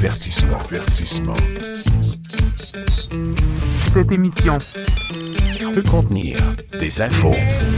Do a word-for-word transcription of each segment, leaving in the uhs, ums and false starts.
Avertissement. Avertissement. Cette émission peut contenir des infos.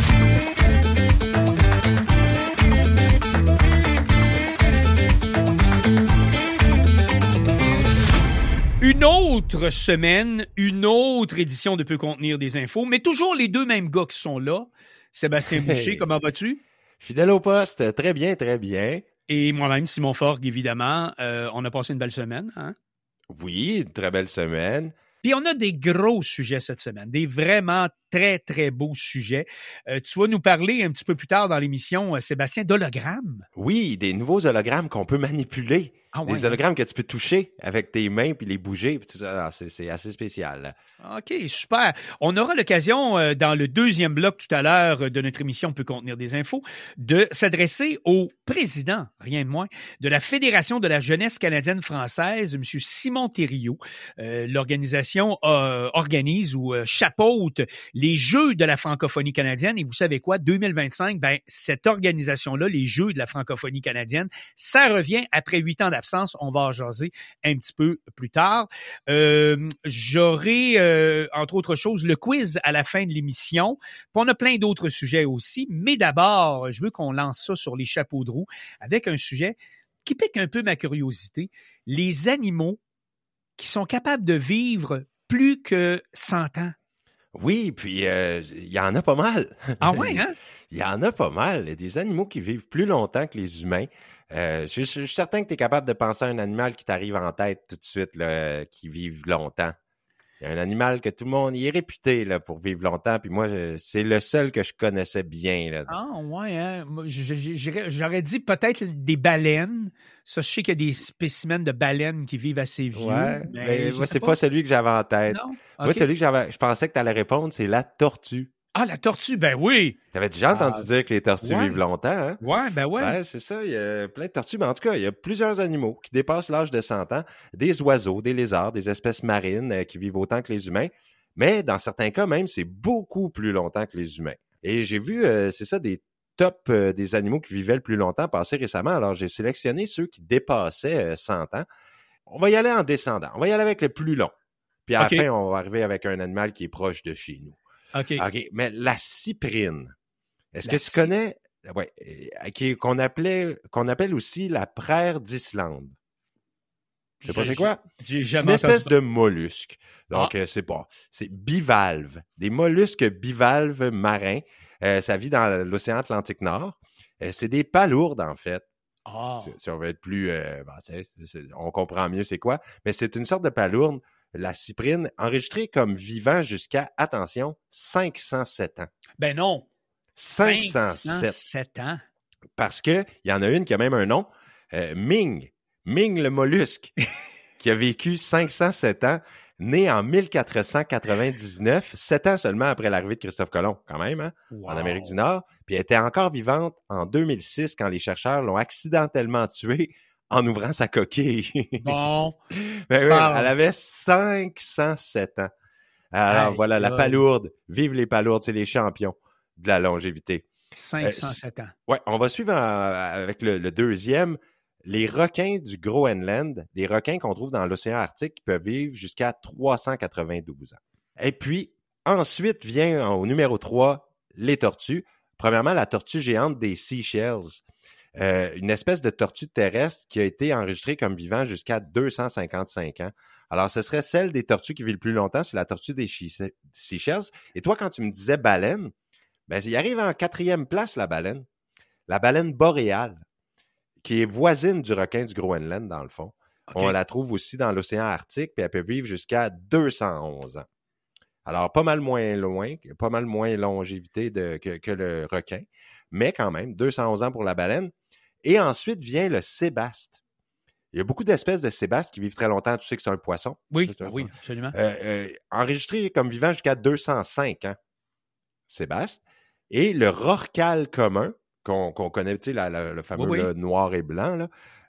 Une autre semaine, une autre édition de Peut contenir des infos, mais toujours les deux mêmes gars qui sont là. Sébastien Boucher, hey. Comment vas-tu? Fidèle au poste, très bien, très bien. Et moi-même, Simon Forgue, évidemment. Euh, on a passé une belle semaine, hein? Oui, une très belle semaine. Puis on a des gros sujets cette semaine, des vraiment très, très beaux sujets. Euh, tu vas nous parler un petit peu plus tard dans l'émission, euh, Sébastien, d'hologrammes. Oui, des nouveaux hologrammes qu'on peut manipuler. Ah ouais, des hologrammes que tu peux toucher avec tes mains puis les bouger. Puis tout ça. C'est, c'est assez spécial. OK, super. On aura l'occasion, euh, dans le deuxième bloc tout à l'heure de notre émission Peut contenir des infos, de s'adresser au président, rien de moins, de la Fédération de la jeunesse canadienne-française, M. Simon Thériault. Euh, l'organisation euh, organise ou euh, chapeaute les Jeux de la francophonie canadienne. Et vous savez quoi? deux mille vingt-cinq, ben cette organisation-là, les Jeux de la francophonie canadienne, ça revient après huit ans d'absence. On va en jaser un petit peu plus tard. Euh, j'aurai, euh, entre autres choses, le quiz à la fin de l'émission. Puis on a plein d'autres sujets aussi. Mais d'abord, je veux qu'on lance ça sur les chapeaux de roue avec un sujet qui pique un peu ma curiosité. Les animaux qui sont capables de vivre plus que cent ans. Oui, puis il euh, y en a pas mal. Ah ouais, hein? Il y en a pas mal. Il y a des animaux qui vivent plus longtemps que les humains. Euh, je, je, je suis certain que tu es capable de penser à un animal qui t'arrive en tête tout de suite, là, qui vit longtemps. Il y a un animal que tout le monde il est réputé là, pour vivre longtemps, puis moi, je, c'est le seul que je connaissais bien. Là. Ah ouais, hein? Moi, j'aurais, j'aurais dit peut-être des baleines. Ça, je sais qu'il y a des spécimens de baleines qui vivent assez vieux. Ouais, mais mais moi, c'est pas. pas celui que j'avais en tête. Non? Moi, Okay. celui que j'avais, je pensais que tu allais répondre, c'est la tortue. Ah, la tortue, ben oui! T'avais déjà entendu ah, dire que les tortues ouais. vivent longtemps, hein? Ouais, ben ouais. Ouais, c'est ça, il y a plein de tortues, mais en tout cas, il y a plusieurs animaux qui dépassent l'âge de cent ans, des oiseaux, des lézards, des espèces marines euh, qui vivent autant que les humains, mais dans certains cas même, c'est beaucoup plus longtemps que les humains. Et j'ai vu, euh, c'est ça, des top euh, des animaux qui vivaient le plus longtemps passer récemment, alors j'ai sélectionné ceux qui dépassaient euh, cent ans. On va y aller en descendant, on va y aller avec le plus long, puis à okay. la fin, on va arriver avec un animal qui est proche de chez nous. OK. OK, mais la cyprine, est-ce la que tu cy... connais, ouais, qui, qu'on appelait, qu'on appelle aussi la praire d'Islande? Je sais pas j'ai, c'est quoi. J'ai c'est une espèce de mollusque. Donc, ah. euh, c'est pas, c'est bivalve. Des mollusques bivalves marins. Euh, ça vit dans l'océan Atlantique Nord. Euh, c'est des palourdes, en fait. Ah. Si, si on veut être plus, euh, ben, c'est, c'est, on comprend mieux c'est quoi. Mais c'est une sorte de palourde. La cyprine, enregistrée comme vivant jusqu'à, attention, cinq cent sept ans. Ben non! cinq cent sept. cinq cent sept ans. Parce qu'il y en a une qui a même un nom, euh, Ming. Ming le mollusque, qui a vécu cinq cent sept ans, né en mille quatre cent quatre-vingt-dix-neuf, sept ans seulement après l'arrivée de Christophe Colomb, quand même, hein, wow. En Amérique du Nord. Puis elle était encore vivante en deux mille six quand les chercheurs l'ont accidentellement tuée en ouvrant sa coquille. Bon. Ben oui, elle avait cinq cent sept ans. Alors, Aïe, voilà, la palourde. Vive les palourdes, c'est les champions de la longévité. cinq cent sept euh, ans. Ouais, on va suivre euh, avec le, le deuxième. Les requins du Groenland, des requins qu'on trouve dans l'océan Arctique qui peuvent vivre jusqu'à trois cent quatre-vingt-douze ans. Et puis, ensuite vient au numéro trois, les tortues. Premièrement, la tortue géante des Seychelles. Euh, une espèce de tortue terrestre qui a été enregistrée comme vivant jusqu'à deux cent cinquante-cinq ans. Alors, ce serait celle des tortues qui vit le plus longtemps, c'est la tortue des Seychelles. Et toi, quand tu me disais baleine, ben, il arrive en quatrième place, la baleine. La baleine boréale, qui est voisine du requin du Groenland, dans le fond. Okay. On la trouve aussi dans l'océan Arctique, puis elle peut vivre jusqu'à deux cent onze ans. Alors, pas mal moins loin, pas mal moins longévité de, que, que le requin, mais quand même, deux cent onze ans pour la baleine. Et ensuite vient le sébaste. Il y a beaucoup d'espèces de sébaste qui vivent très longtemps. Tu sais que c'est un poisson. Oui, oui, absolument. Euh, euh, enregistré comme vivant jusqu'à deux cent cinq ans, sébaste. Et le rorqual commun, qu'on, qu'on connaît, tu sais, la, la, le fameux oui, oui. Là, noir et blanc, là,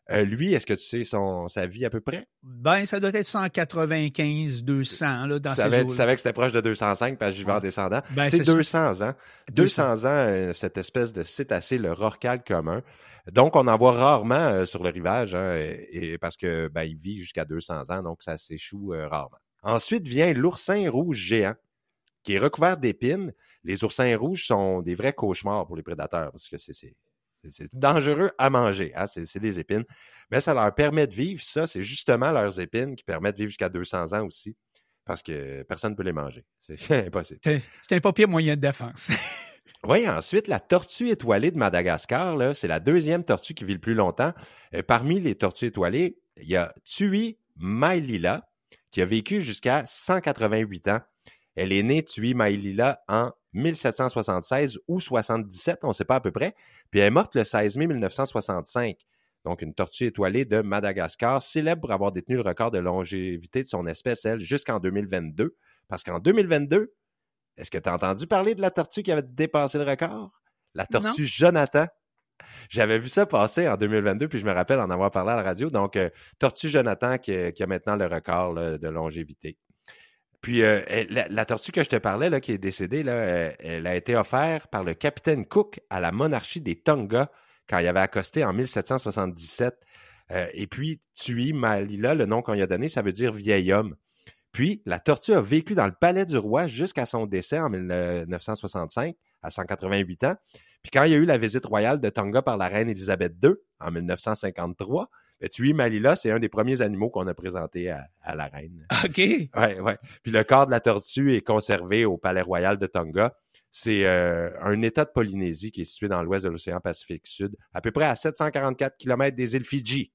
Euh, lui, est-ce que tu sais son, sa vie à peu près? Ben, ça doit être cent quatre-vingt-quinze, deux cents, là, dans tu ces savais, eaux-là. Tu savais que c'était proche de deux cent cinq parce que j'y vais en descendant. Ben, c'est, c'est deux cents ans. deux cents ans, euh, cette espèce de cétacé, le rorqual commun. Donc, on en voit rarement euh, sur le rivage, hein, et, et parce que ben, il vit jusqu'à deux cents ans, donc ça s'échoue euh, rarement. Ensuite vient l'oursin rouge géant, qui est recouvert d'épines. Les oursins rouges sont des vrais cauchemars pour les prédateurs, parce que c'est... c'est C'est dangereux à manger, hein? c'est, c'est des épines. Mais ça leur permet de vivre, ça, c'est justement leurs épines qui permettent de vivre jusqu'à deux cents ans aussi, parce que personne ne peut les manger. C'est impossible. C'est, c'est un pas pire moyen de défense. Oui, ensuite, la tortue étoilée de Madagascar, là, c'est la deuxième tortue qui vit le plus longtemps. Euh, parmi les tortues étoilées, il y a Tui Mailila, qui a vécu jusqu'à cent quatre-vingt-huit ans. Elle est née, Tui Mailila, en mille sept cent soixante-seize ou soixante-dix-sept, on ne sait pas à peu près. Puis elle est morte le seize mai mille neuf cent soixante-cinq. Donc, une tortue étoilée de Madagascar, célèbre pour avoir détenu le record de longévité de son espèce, elle, jusqu'en deux mille vingt-deux. Parce qu'en deux mille vingt-deux, est-ce que tu as entendu parler de la tortue qui avait dépassé le record? La tortue non. Jonathan. J'avais vu ça passer en deux mille vingt-deux, puis je me rappelle en avoir parlé à la radio. Donc, euh, tortue Jonathan qui, qui a maintenant le record là, de longévité. Puis, euh, elle, la, la tortue que je te parlais, là, qui est décédée, là, elle, elle a été offerte par le capitaine Cook à la monarchie des Tonga quand il avait accosté en mille sept cent soixante-dix-sept. Euh, et puis, Tui Mailila, le nom qu'on lui a donné, ça veut dire vieil homme. Puis, la tortue a vécu dans le palais du roi jusqu'à son décès en mille neuf cent soixante-cinq, à cent quatre-vingt-huit ans. Puis, quand il y a eu la visite royale de Tonga par la reine Élisabeth deux, en mille neuf cent cinquante-trois, Tui Mailila, c'est un des premiers animaux qu'on a présenté à, à la reine. OK. Ouais, ouais. Puis, le corps de la tortue est conservé au palais royal de Tonga. C'est euh, un État de Polynésie qui est situé dans l'ouest de l'océan Pacifique Sud, à peu près à sept cent quarante-quatre kilomètres des îles Fidji.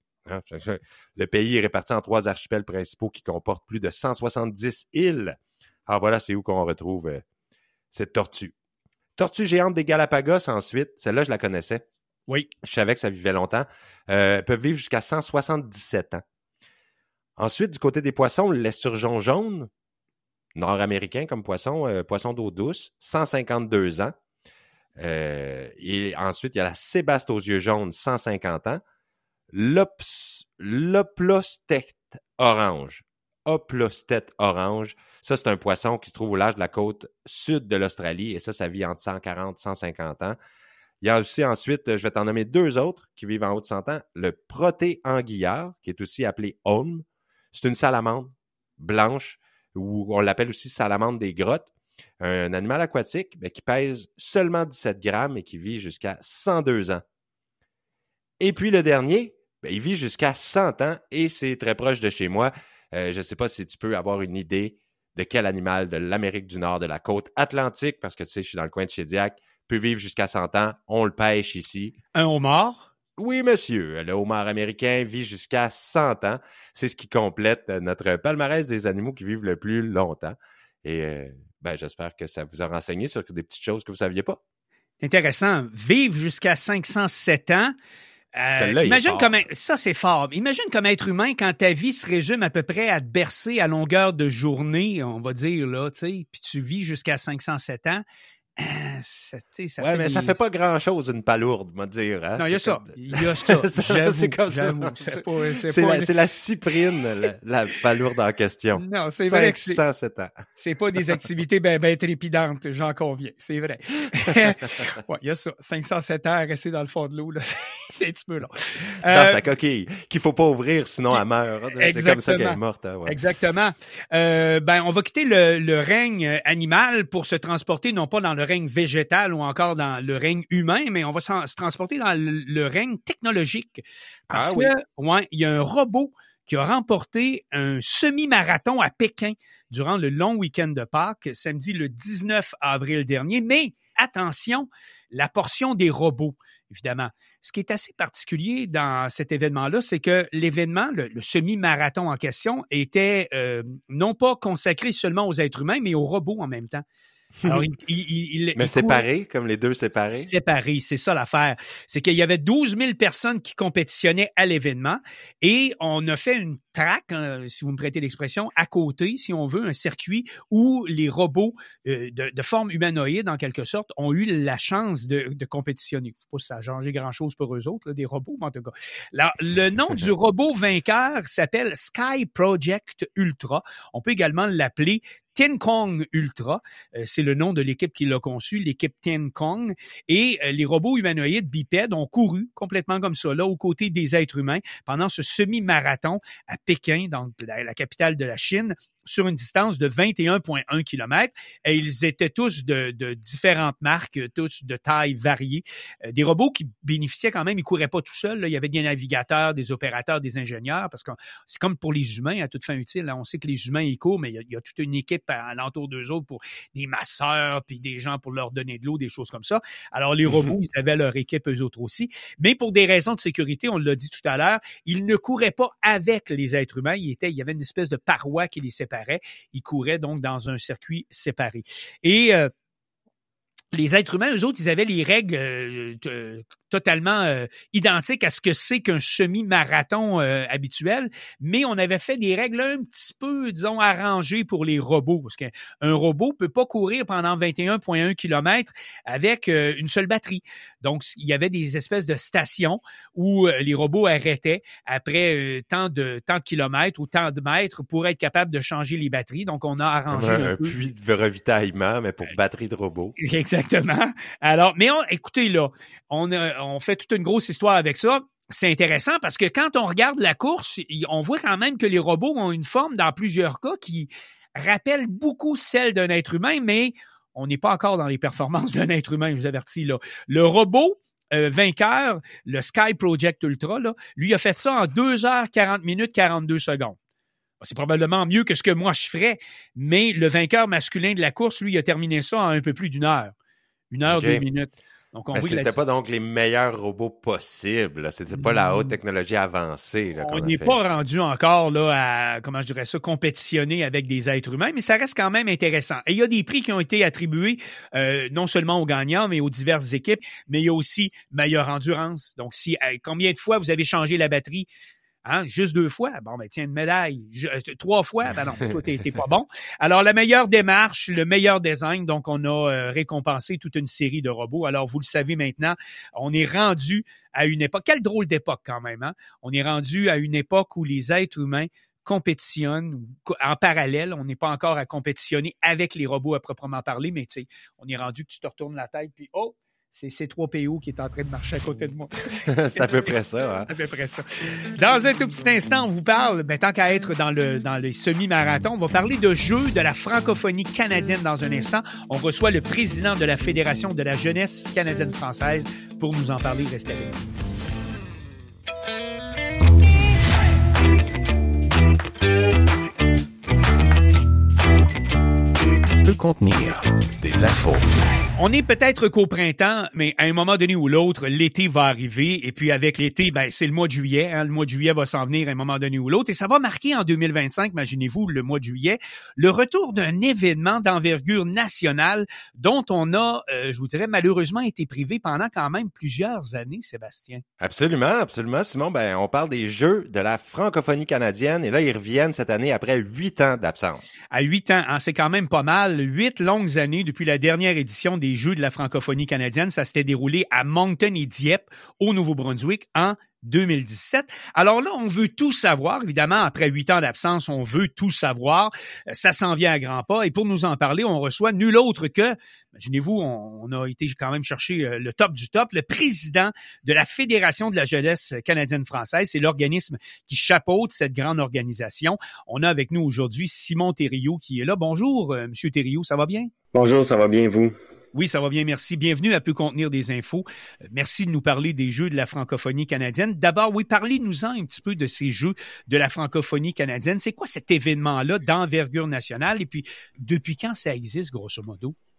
Le pays est réparti en trois archipels principaux qui comportent plus de cent soixante-dix îles. Alors voilà, c'est où qu'on retrouve euh, cette tortue. Tortue géante des Galapagos, ensuite. Celle-là, je la connaissais. Oui. Je savais que ça vivait longtemps. Euh, elles peuvent vivre jusqu'à cent soixante-dix-sept ans. Ensuite, du côté des poissons, l'esturgeon jaune, nord-américain comme poisson, euh, poisson d'eau douce, cent cinquante-deux ans. Euh, et ensuite, il y a la sébaste aux yeux jaunes, cent cinquante ans. L'ops, l'oplostète orange. Oplostète orange. Ça, c'est un poisson qui se trouve au large de la côte sud de l'Australie. Et ça, ça vit entre cent quarante et cent cinquante ans. Il y a aussi ensuite, je vais t'en nommer deux autres qui vivent en haut de cent ans. Le proté-anguillard, qui est aussi appelé holm. C'est une salamandre blanche, ou on l'appelle aussi salamandre des grottes. Un animal aquatique mais qui pèse seulement dix-sept grammes et qui vit jusqu'à cent deux ans. Et puis le dernier, ben, il vit jusqu'à cent ans et c'est très proche de chez moi. Euh, je ne sais pas si tu peux avoir une idée de quel animal de l'Amérique du Nord, de la côte atlantique, parce que tu sais, je suis dans le coin de Shediac, peut vivre jusqu'à cent ans. On le pêche ici. Un homard? Oui, monsieur. Le homard américain vit jusqu'à cent ans. C'est ce qui complète notre palmarès des animaux qui vivent le plus longtemps. Et euh, ben, j'espère que ça vous a renseigné sur des petites choses que vous ne saviez pas. Intéressant. Vivre jusqu'à cinq cent sept ans. Euh, imagine comme un, ça c'est fort. Imagine comme être humain quand ta vie se résume à peu près à te bercer à longueur de journée, on va dire là, tu sais, puis tu vis jusqu'à cinq cent sept ans. Euh, ça, ça ouais, fait mais des... ça fait pas grand-chose une palourde, moi dire. Hein? Non, il y a ça. Comme... Il y a ça. J'avoue, c'est comme ça. C'est, pas, c'est, c'est, pas la, une... c'est la cyprine, la, la palourde en question. Non, c'est vrai que c'est... cinq cent sept ans. C'est pas des activités bien ben trépidantes, j'en conviens. C'est vrai. Ouais, il y a ça. cinq cent sept ans à rester dans le fond de l'eau, là, c'est un petit peu long. Dans euh... sa coquille, qu'il faut pas ouvrir, sinon elle meurt. Hein? C'est comme ça qu'elle est morte. Hein? Ouais. Exactement. Euh, ben, on va quitter le, le règne animal pour se transporter, non pas dans le règne végétal ou encore dans le règne humain, mais on va se transporter dans le, le règne technologique. Parce ah, oui. que, ouais, il y a un robot qui a remporté un semi-marathon à Pékin durant le long week-end de Pâques, samedi le dix-neuf avril dernier. Mais attention, la portion des robots, évidemment. Ce qui est assez particulier dans cet événement-là, c'est que l'événement, le, le semi-marathon en question, était euh, non pas consacré seulement aux êtres humains, mais aux robots en même temps. Alors, il, il, il, Mais il séparés, courait... comme les deux séparés? Séparés, c'est ça l'affaire. C'est qu'il y avait douze mille personnes qui compétitionnaient à l'événement et on a fait une track, hein, si vous me prêtez l'expression, à côté, si on veut, un circuit où les robots euh, de, de forme humanoïde, en quelque sorte, ont eu la chance de, de compétitionner. Je ne sais pas si ça a changé grand-chose pour eux autres, là, des robots, mais en tout cas. Là, le nom du robot vainqueur s'appelle Sky Project Ultra. On peut également l'appeler Tin Kong Ultra, euh, c'est le nom de l'équipe qui l'a conçu, l'équipe Tin Kong. Et euh, les robots humanoïdes bipèdes ont couru complètement comme ça, là, aux côtés des êtres humains, pendant ce semi-marathon à Pékin, dans la, la capitale de la Chine, sur une distance de vingt et un virgule un kilomètres. Et ils étaient tous de, de différentes marques, tous de tailles variées. Euh, des robots qui bénéficiaient quand même, ils couraient pas tout seuls. Là. Il y avait des navigateurs, des opérateurs, des ingénieurs, parce que c'est comme pour les humains, à toute fin utile. Là. On sait que les humains, ils courent, mais il y a, il y a toute une équipe alentour d'eux autres pour des masseurs, puis des gens pour leur donner de l'eau, des choses comme ça. Alors, les robots, ils avaient leur équipe eux autres aussi. Mais pour des raisons de sécurité, on l'a dit tout à l'heure, ils ne couraient pas avec les êtres humains. Il, était, il y avait une espèce de paroi qui les séparait. Ils couraient donc dans un circuit séparé. Et euh, les êtres humains, eux autres, ils avaient les règles euh, t- totalement euh, identiques à ce que c'est qu'un semi-marathon euh, habituel, mais on avait fait des règles un petit peu, disons, arrangées pour les robots, parce qu'un robot peut pas courir pendant vingt et un virgule un kilomètres avec euh, une seule batterie. Donc, il y avait des espèces de stations où euh, les robots arrêtaient après euh, tant de tant de kilomètres ou tant de mètres pour être capable de changer les batteries. Donc, on a arrangé Comme un, un, un peu. puits de ravitaillement, mais pour batterie de robot. Exactement. Alors, mais on, écoutez là, on a on fait toute une grosse histoire avec ça. C'est intéressant parce que quand on regarde la course, on voit quand même que les robots ont une forme, dans plusieurs cas, qui rappelle beaucoup celle d'un être humain, mais on n'est pas encore dans les performances d'un être humain, je vous avertis là. Le robot euh, vainqueur, le Sky Project Ultra, là, lui a fait ça en deux heures quarante minutes quarante-deux secondes. C'est probablement mieux que ce que moi je ferais, mais le vainqueur masculin de la course, lui, a terminé ça en un peu plus d'une heure. Une heure, okay. deux minutes. Donc, on mais voit c'était la... pas donc les meilleurs robots possibles. Là. C'était pas la haute technologie avancée. Là, on n'est pas rendu encore là à, comment je dirais ça, compétitionner avec des êtres humains, mais ça reste quand même intéressant. Et il y a des prix qui ont été attribués euh, non seulement aux gagnants, mais aux diverses équipes, mais il y a aussi meilleure endurance. Donc, si euh, combien de fois vous avez changé la batterie? Hein, juste deux fois, bon, ben tiens, une médaille. Je, euh, trois fois, ben non, toi, t'es, t'es pas bon. Alors, la meilleure démarche, le meilleur design, donc on a euh, récompensé toute une série de robots. Alors, vous le savez maintenant, on est rendu à une époque, quelle drôle d'époque quand même, hein? On est rendu à une époque où les êtres humains compétitionnent en parallèle. On n'est pas encore à compétitionner avec les robots à proprement parler, mais tu sais, on est rendu que tu te retournes la tête, puis oh! C'est C trois P O qui est en train de marcher à côté de moi. C'est à peu près ça. Hein? C'est à peu près ça. Dans un tout petit instant, on vous parle, ben, tant qu'à être dans le dans le semi-marathon, on va parler de jeux de la francophonie canadienne dans un instant. On reçoit le président de la Fédération de la jeunesse canadienne-française pour nous en parler. Restez avec nous. Peut contenir des infos. On est peut-être qu'au printemps, mais à un moment donné ou l'autre, l'été va arriver. Et puis avec l'été, ben c'est le mois de juillet. Hein, le mois de juillet va s'en venir à un moment donné ou l'autre. Et ça va marquer en deux mille vingt-cinq, imaginez-vous, le mois de juillet, le retour d'un événement d'envergure nationale dont on a, euh, je vous dirais, malheureusement été privé pendant quand même plusieurs années, Sébastien. Absolument, absolument. Simon, ben on parle des Jeux de la francophonie canadienne. Et là, ils reviennent cette année après huit ans d'absence. À huit ans, hein, c'est quand même pas mal. Huit longues années depuis la dernière édition des Jeux de la francophonie canadienne. Ça s'était déroulé à Moncton et Dieppe, au Nouveau-Brunswick, en deux mille dix-sept. Alors là, on veut tout savoir. Évidemment, après huit ans d'absence, on veut tout savoir. Ça s'en vient à grands pas. Et pour nous en parler, on reçoit nul autre que, imaginez-vous, on, on a été quand même chercher le top du top, le président de la Fédération de la jeunesse canadienne-française. C'est l'organisme qui chapeaute cette grande organisation. On a avec nous aujourd'hui Simon Thériault qui est là. Bonjour, euh, Monsieur Thériault, ça va bien? Bonjour, ça va bien, vous? Oui, ça va bien, merci. Bienvenue à Peut contenir des infos. Merci de nous parler des Jeux de la francophonie canadienne. D'abord, oui, parlez-nous-en un petit peu de ces Jeux de la francophonie canadienne. C'est quoi cet événement-là d'envergure nationale? Et puis, depuis quand ça existe, grosso modo?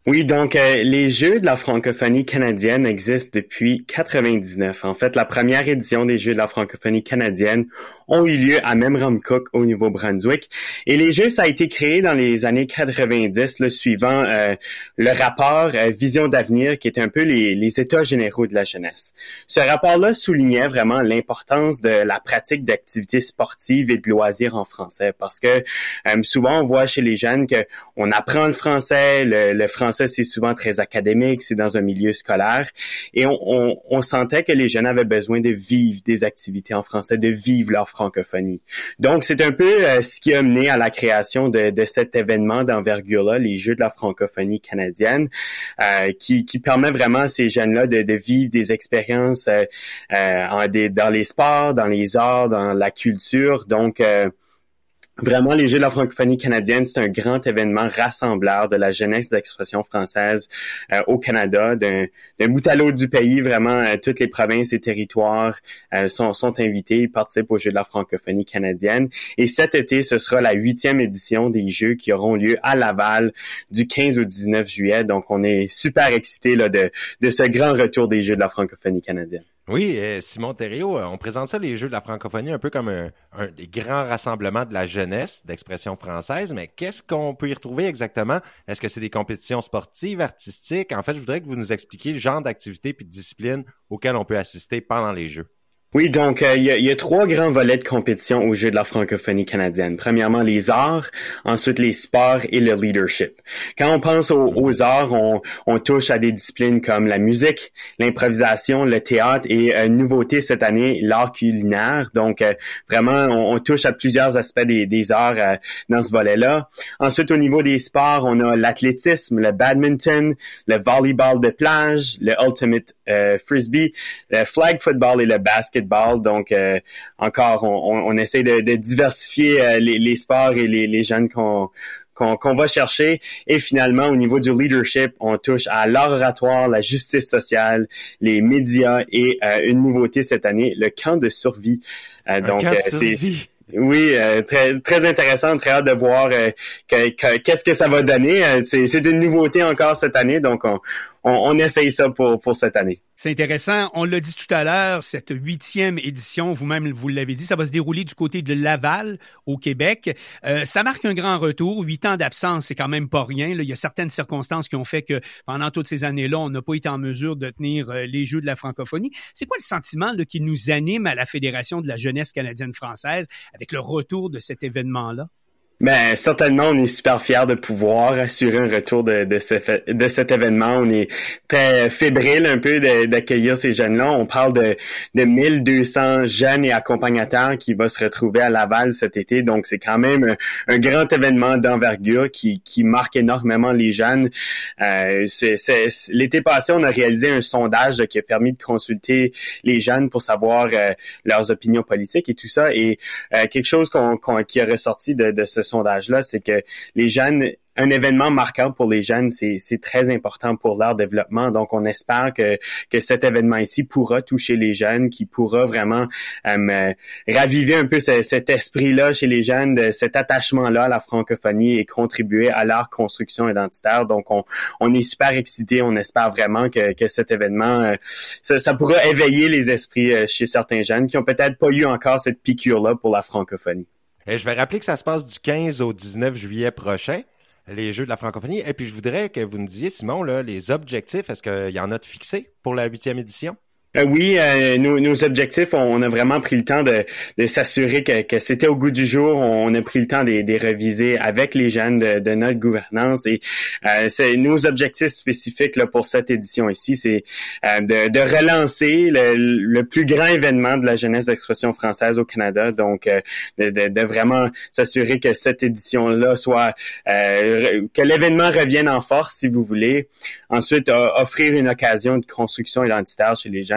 Oui, donc euh, les Jeux de la francophonie canadienne existent depuis quatre-vingt-dix-neuf. En fait, la première édition des Jeux de la francophonie canadienne ont eu lieu à Memramcook au Nouveau-Brunswick. Et les Jeux, ça a été créé dans les années quatre-vingt-dix, le suivant euh, le rapport euh, Vision d'avenir, qui était un peu les, les états généraux de la jeunesse. Ce rapport-là soulignait vraiment l'importance de la pratique d'activités sportives et de loisirs en français, parce que euh, souvent on voit chez les jeunes que on apprend le français, le, le français c'est souvent très académique, c'est dans un milieu scolaire, et on, on, on sentait que les jeunes avaient besoin de vivre des activités en français, de vivre leur francophonie. Donc, c'est un peu euh, ce qui a mené à la création de, de cet événement d'envergure-là, les Jeux de la francophonie canadienne, euh, qui, qui permet vraiment à ces jeunes-là de, de vivre des expériences euh, euh, en des, dans les sports, dans les arts, dans la culture. Donc, euh, vraiment, les Jeux de la francophonie canadienne, c'est un grand événement rassembleur de la jeunesse d'expression française euh, au Canada. D'un, d'un bout à l'autre du pays, vraiment, euh, toutes les provinces et territoires euh, sont, sont invités, ils participent aux Jeux de la francophonie canadienne. Et cet été, ce sera la huitième édition des Jeux qui auront lieu à Laval du quinze au dix-neuf juillet. Donc, on est super excités là, de, de ce grand retour des Jeux de la francophonie canadienne. Oui, euh, Simon Thériault, on présente ça, les Jeux de la francophonie, un peu comme un, un des grands rassemblements de la jeunesse d'expression française, mais qu'est-ce qu'on peut y retrouver exactement? Est-ce que c'est des compétitions sportives, artistiques? En fait, je voudrais que vous nous expliquiez le genre d'activités puis de disciplines auxquelles on peut assister pendant les Jeux. Oui, donc il euh, y, a, y a trois grands volets de compétition aux Jeux de la francophonie canadienne. Premièrement, les arts, ensuite les sports et le leadership. Quand on pense aux, aux arts, on, on touche à des disciplines comme la musique, l'improvisation, le théâtre et euh, nouveauté cette année, l'art culinaire. Donc euh, vraiment, on, on touche à plusieurs aspects des, des arts euh, dans ce volet-là. Ensuite, au niveau des sports, on a l'athlétisme, le badminton, le volleyball de plage, le ultimate euh, frisbee, le flag football et le basket. Donc, euh, encore, on, on, on essaie de, de diversifier euh, les, les sports et les, les jeunes qu'on, qu'on, qu'on va chercher. Et finalement, au niveau du leadership, on touche à l'art oratoire, la justice sociale, les médias et euh, une nouveauté cette année, le camp de survie. Euh, donc, camp de euh, survie. c'est... Oui, euh, très très intéressant, très hâte de voir euh, que, que, qu'est-ce que ça va donner. Euh, c'est, c'est une nouveauté encore cette année, donc on, on, on essaye ça pour, pour cette année. C'est intéressant. On l'a dit tout à l'heure, cette huitième édition, vous-même vous l'avez dit, ça va se dérouler du côté de Laval, au Québec. Euh, ça marque un grand retour. Huit ans d'absence, c'est quand même pas rien. Là, il y a certaines circonstances qui ont fait que pendant toutes ces années-là, on n'a pas été en mesure de tenir euh, les Jeux de la francophonie. C'est quoi le sentiment là, qui nous anime à la Fédération de la jeunesse canadienne-française avec le retour de cet événement-là? Ben certainement, on est super fiers de pouvoir assurer un retour de, de, ce, de cet événement. On est très fébrile un peu de, d'accueillir ces jeunes-là. On parle de, de mille deux cents jeunes et accompagnateurs qui vont se retrouver à Laval cet été. Donc, c'est quand même un, un grand événement d'envergure qui, qui marque énormément les jeunes. Euh, c'est, c'est, l'été passé, on a réalisé un sondage qui a permis de consulter les jeunes pour savoir euh, leurs opinions politiques et tout ça. Et euh, quelque chose qu'on, qu'on, qui est ressorti de, de ce sondage-là, c'est que les jeunes, un événement marquant pour les jeunes, c'est, c'est très important pour leur développement. Donc, on espère que, que cet événement ici pourra toucher les jeunes, qui pourra vraiment euh, raviver un peu ce, cet esprit-là chez les jeunes, de cet attachement-là à la francophonie et contribuer à leur construction identitaire. Donc, on, on est super excités. On espère vraiment que, que cet événement, euh, ça, ça pourra éveiller les esprits euh, chez certains jeunes qui ont peut-être pas eu encore cette piqûre-là pour la francophonie. Et je vais rappeler que ça se passe du quinze au dix-neuf juillet prochain, les Jeux de la francophonie. Et puis, je voudrais que vous nous disiez, Simon, là, les objectifs, est-ce qu'il y en a de fixés pour la huitième édition? Euh, oui, euh, nos, nos objectifs, on a vraiment pris le temps de, de s'assurer que, que c'était au goût du jour. On a pris le temps de les réviser avec les jeunes de, de notre gouvernance. Et euh, c'est nos objectifs spécifiques là, pour cette édition ici, c'est euh, de, de relancer le, le plus grand événement de la jeunesse d'expression française au Canada. Donc, euh, de, de, de vraiment s'assurer que cette édition-là soit, euh, que l'événement revienne en force, si vous voulez. Ensuite, euh, offrir une occasion de construction identitaire chez les jeunes.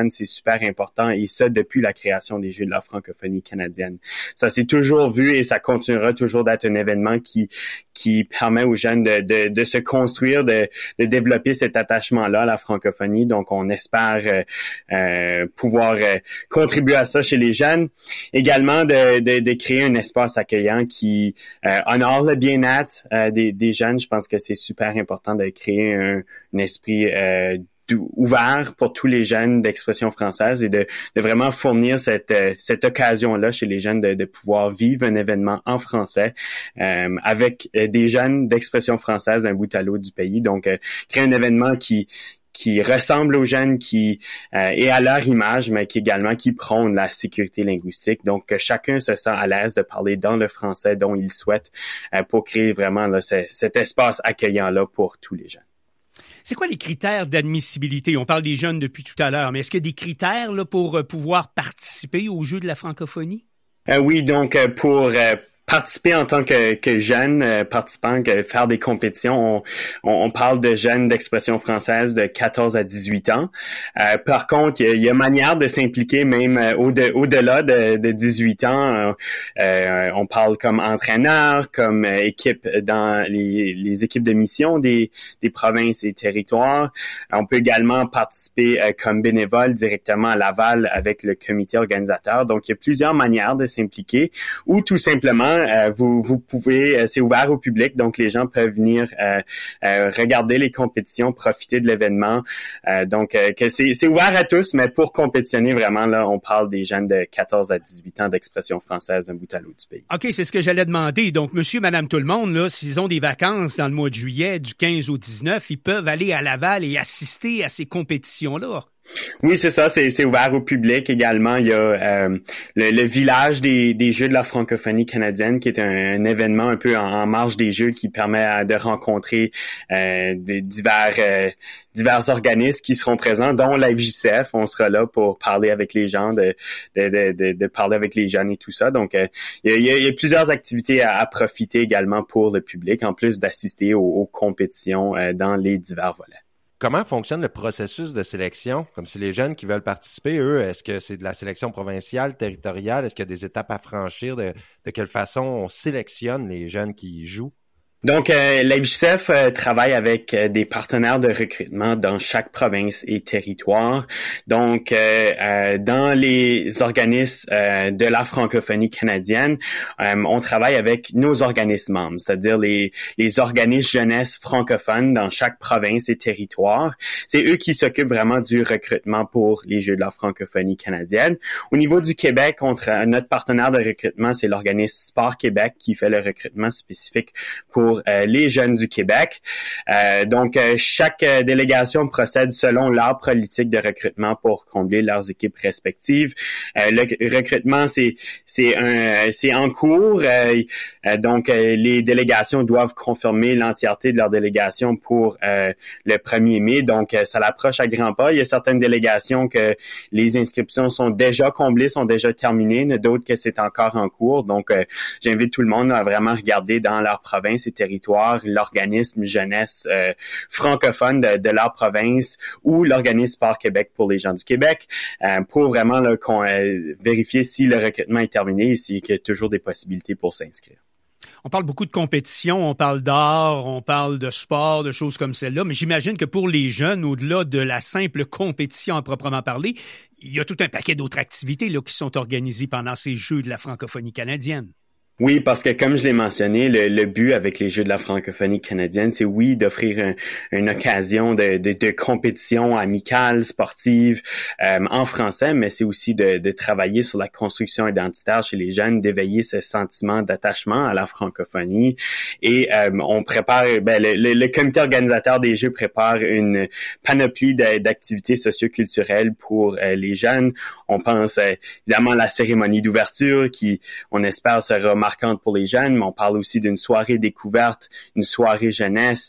jeunes, c'est super important, et ça depuis la création des Jeux de la francophonie canadienne. Ça s'est toujours vu et ça continuera toujours d'être un événement qui qui permet aux jeunes de, de, de se construire, de, de développer cet attachement-là à la francophonie. Donc, on espère euh, euh, pouvoir euh, contribuer à ça chez les jeunes. Également, de, de, de créer un espace accueillant qui euh, honore le bien-être euh, des, des jeunes. Je pense que c'est super important de créer un, un esprit euh, ouvert pour tous les jeunes d'expression française et de, de vraiment fournir cette, euh, cette occasion-là chez les jeunes de, de pouvoir vivre un événement en français euh, avec euh, des jeunes d'expression française d'un bout à l'autre du pays. Donc, euh, créer un événement qui qui ressemble aux jeunes, qui euh, est à leur image, mais qui également qui prône la sécurité linguistique. Donc, que chacun se sent à l'aise de parler dans le français dont il souhaite euh, pour créer vraiment là, ce, cet espace accueillant-là pour tous les jeunes. C'est quoi les critères d'admissibilité? On parle des jeunes depuis tout à l'heure, mais est-ce qu'il y a des critères là, pour pouvoir participer aux Jeux de la francophonie? Euh, oui, donc euh, pour euh, participer en tant que, que jeune euh, participant, que faire des compétitions, on, on, on parle de jeunes d'expression française de quatorze à dix-huit ans. Euh, par contre, il y a, il y a manière de s'impliquer même euh, au de, au-delà de, de dix-huit ans. Euh, euh, on parle comme entraîneur, comme euh, équipe dans les, les équipes de mission des, des provinces et territoires. On peut également participer euh, comme bénévole directement à Laval avec le comité organisateur. Donc, il y a plusieurs manières de s'impliquer ou tout simplement Euh, vous, vous pouvez, euh, c'est ouvert au public, donc les gens peuvent venir euh, euh, regarder les compétitions, profiter de l'événement. Euh, donc, euh, que c'est, c'est ouvert à tous, mais pour compétitionner vraiment, là, on parle des jeunes de quatorze à dix-huit ans d'expression française d'un bout à l'autre du pays. OK, c'est ce que j'allais demander. Donc, monsieur, madame, tout le monde, là, s'ils ont des vacances dans le mois de juillet, du quinze au dix-neuf, ils peuvent aller à Laval et assister à ces compétitions-là. Oui, c'est ça, c'est, c'est ouvert au public également. Il y a euh, le, le village des, des Jeux de la francophonie canadienne, qui est un, un événement un peu en, en marge des Jeux qui permet à, de rencontrer euh, des divers euh, divers organismes qui seront présents, dont la F J C F. On sera là pour parler avec les gens, de de, de, de, de parler avec les jeunes et tout ça. Donc, euh, il, y a, il y a plusieurs activités à, à profiter également pour le public, en plus d'assister aux, aux compétitions euh, dans les divers volets. Comment fonctionne le processus de sélection? Comme si les jeunes qui veulent participer, eux, est-ce que c'est de la sélection provinciale, territoriale? Est-ce qu'il y a des étapes à franchir? De, de quelle façon on sélectionne les jeunes qui y jouent? Donc, euh, la F J C F euh, travaille avec euh, des partenaires de recrutement dans chaque province et territoire. Donc, euh, euh, dans les organismes euh, de la francophonie canadienne, euh, on travaille avec nos organismes membres, c'est-à-dire les, les organismes jeunesse francophones dans chaque province et territoire. C'est eux qui s'occupent vraiment du recrutement pour les Jeux de la francophonie canadienne. Au niveau du Québec, on tra- notre partenaire de recrutement, c'est l'organisme Sport Québec qui fait le recrutement spécifique pour Pour, euh, les jeunes du Québec. Euh, donc, euh, chaque euh, délégation procède selon leur politique de recrutement pour combler leurs équipes respectives. Euh, le recrutement, c'est c'est un c'est en cours. Euh, euh, donc, euh, les délégations doivent confirmer l'entièreté de leur délégation pour euh, le premier mai. Donc, euh, ça l'approche à grands pas. Il y a certaines délégations que les inscriptions sont déjà comblées, sont déjà terminées, d'autres que c'est encore en cours. Donc, euh, j'invite tout le monde à vraiment regarder dans leur province et territoire l'organisme jeunesse euh, francophone de, de leur province ou l'organisme Sport Québec pour les gens du Québec euh, pour vraiment là, qu'on, euh, vérifier si le recrutement est terminé et s'il y a toujours des possibilités pour s'inscrire. On parle beaucoup de compétition, on parle d'art, on parle de sport, de choses comme celle-là, mais j'imagine que pour les jeunes, au-delà de la simple compétition à proprement parler, il y a tout un paquet d'autres activités là, qui sont organisées pendant ces Jeux de la francophonie canadienne. Oui, parce que comme je l'ai mentionné, le, le but avec les Jeux de la francophonie canadienne, c'est oui d'offrir un, une occasion de, de, de compétition amicale, sportive euh, en français, mais c'est aussi de, de travailler sur la construction identitaire chez les jeunes, d'éveiller ce sentiment d'attachement à la francophonie. Et euh, on prépare, ben, le, le, le comité organisateur des Jeux prépare une panoplie de, d'activités socioculturelles pour euh, les jeunes. On pense euh, évidemment à la cérémonie d'ouverture qui, on espère, sera marquante pour les jeunes, mais on parle aussi d'une soirée découverte, une soirée jeunesse,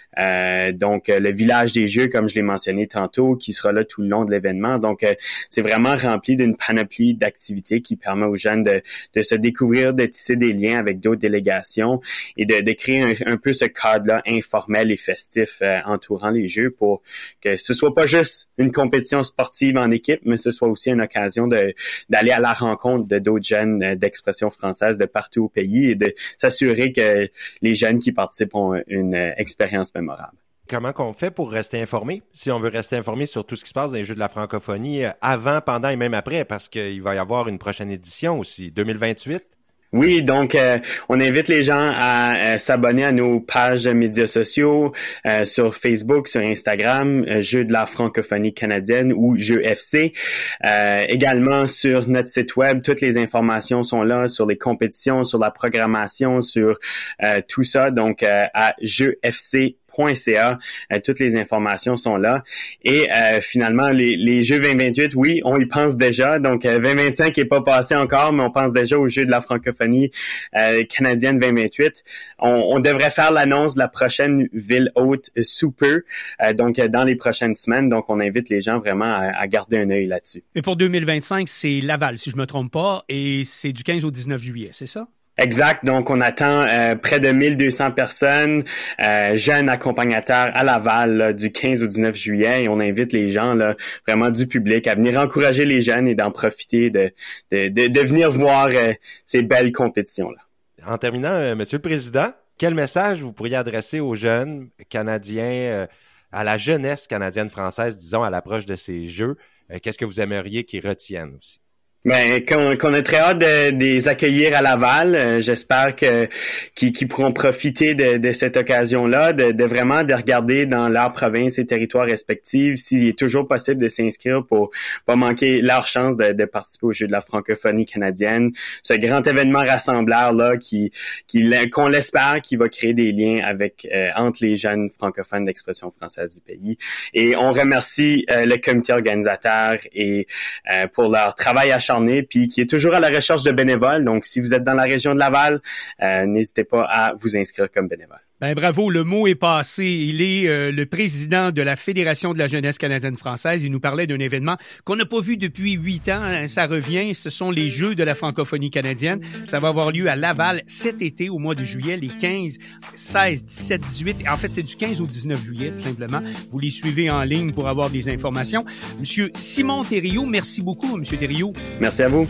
Euh, donc, le village des jeux, comme je l'ai mentionné tantôt, qui sera là tout le long de l'événement. Donc, euh, c'est vraiment rempli d'une panoplie d'activités qui permet aux jeunes de, de se découvrir, de tisser des liens avec d'autres délégations et de, de créer un, un peu ce cadre-là informel et festif euh, entourant les jeux pour que ce soit pas juste une compétition sportive en équipe, mais ce soit aussi une occasion de, d'aller à la rencontre de d'autres jeunes euh, d'expression française de partout au pays et de s'assurer que les jeunes qui participent ont une euh, expérience mémorable. Comment qu'on fait pour rester informé? Si on veut rester informé sur tout ce qui se passe dans les Jeux de la francophonie euh, avant, pendant et même après, parce qu'il va y avoir une prochaine édition aussi, deux mille vingt-huit? Oui, donc euh, on invite les gens à euh, s'abonner à nos pages de médias sociaux euh, sur Facebook, sur Instagram, euh, Jeux de la francophonie canadienne ou Jeux F C. Euh, également sur notre site web, toutes les informations sont là sur les compétitions, sur la programmation, sur euh, tout ça. Donc euh, à jeux f c point c a, euh, toutes les informations sont là. Et euh, finalement, les, les Jeux vingt vingt-huit, oui, on y pense déjà. Donc, euh, vingt vingt-cinq n'est pas passé encore, mais on pense déjà aux Jeux de la francophonie euh, canadienne vingt vingt-huit. On, on devrait faire l'annonce de la prochaine ville hôte sous peu, euh, donc euh, dans les prochaines semaines. Donc, on invite les gens vraiment à, à garder un œil là-dessus. Et pour deux mille vingt-cinq, c'est Laval, si je me trompe pas, et c'est du quinze au dix-neuf juillet, c'est ça? Exact. Donc, on attend euh, près de mille deux cents personnes, euh, jeunes accompagnateurs à Laval là, du quinze au dix-neuf juillet. Et on invite les gens, là, vraiment du public, à venir encourager les jeunes et d'en profiter, de, de, de, de venir voir euh, ces belles compétitions-là. En terminant, euh, Monsieur le Président, quel message vous pourriez adresser aux jeunes Canadiens, euh, à la jeunesse canadienne-française, disons, à l'approche de ces Jeux? Euh, qu'est-ce que vous aimeriez qu'ils retiennent aussi? Ben, qu'on, qu'on a très hâte de, de les accueillir à Laval. Euh, j'espère que qu'ils, qu'ils pourront profiter de, de cette occasion-là, de, de vraiment de regarder dans leur province et territoires respectifs s'il est toujours possible de s'inscrire pour pas manquer leur chance de, de participer aux Jeux de la francophonie canadienne. Ce grand événement rassembleur-là qui, qui qu'on l'espère, qui va créer des liens avec euh, entre les jeunes francophones d'expression française du pays. Et on remercie euh, le comité organisateur et euh, pour leur travail acharné, puis qui est toujours à la recherche de bénévoles. Donc, si vous êtes dans la région de Laval, euh, n'hésitez pas à vous inscrire comme bénévole. Ben bravo, le mot est passé. Il est euh, le président de la Fédération de la jeunesse canadienne-française. Il nous parlait d'un événement qu'on n'a pas vu depuis huit ans. Ça revient, ce sont les Jeux de la francophonie canadienne. Ça va avoir lieu à Laval cet été, au mois de juillet, les quinze, seize, dix-sept, dix-huit. En fait, c'est du quinze au dix-neuf juillet, tout simplement. Vous les suivez en ligne pour avoir des informations. Monsieur Simon Thériault, merci beaucoup, Monsieur Thériault. Merci à vous.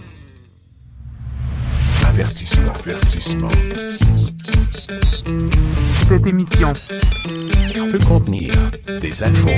Avertissement, avertissement. Cette émission peut contenir des infos.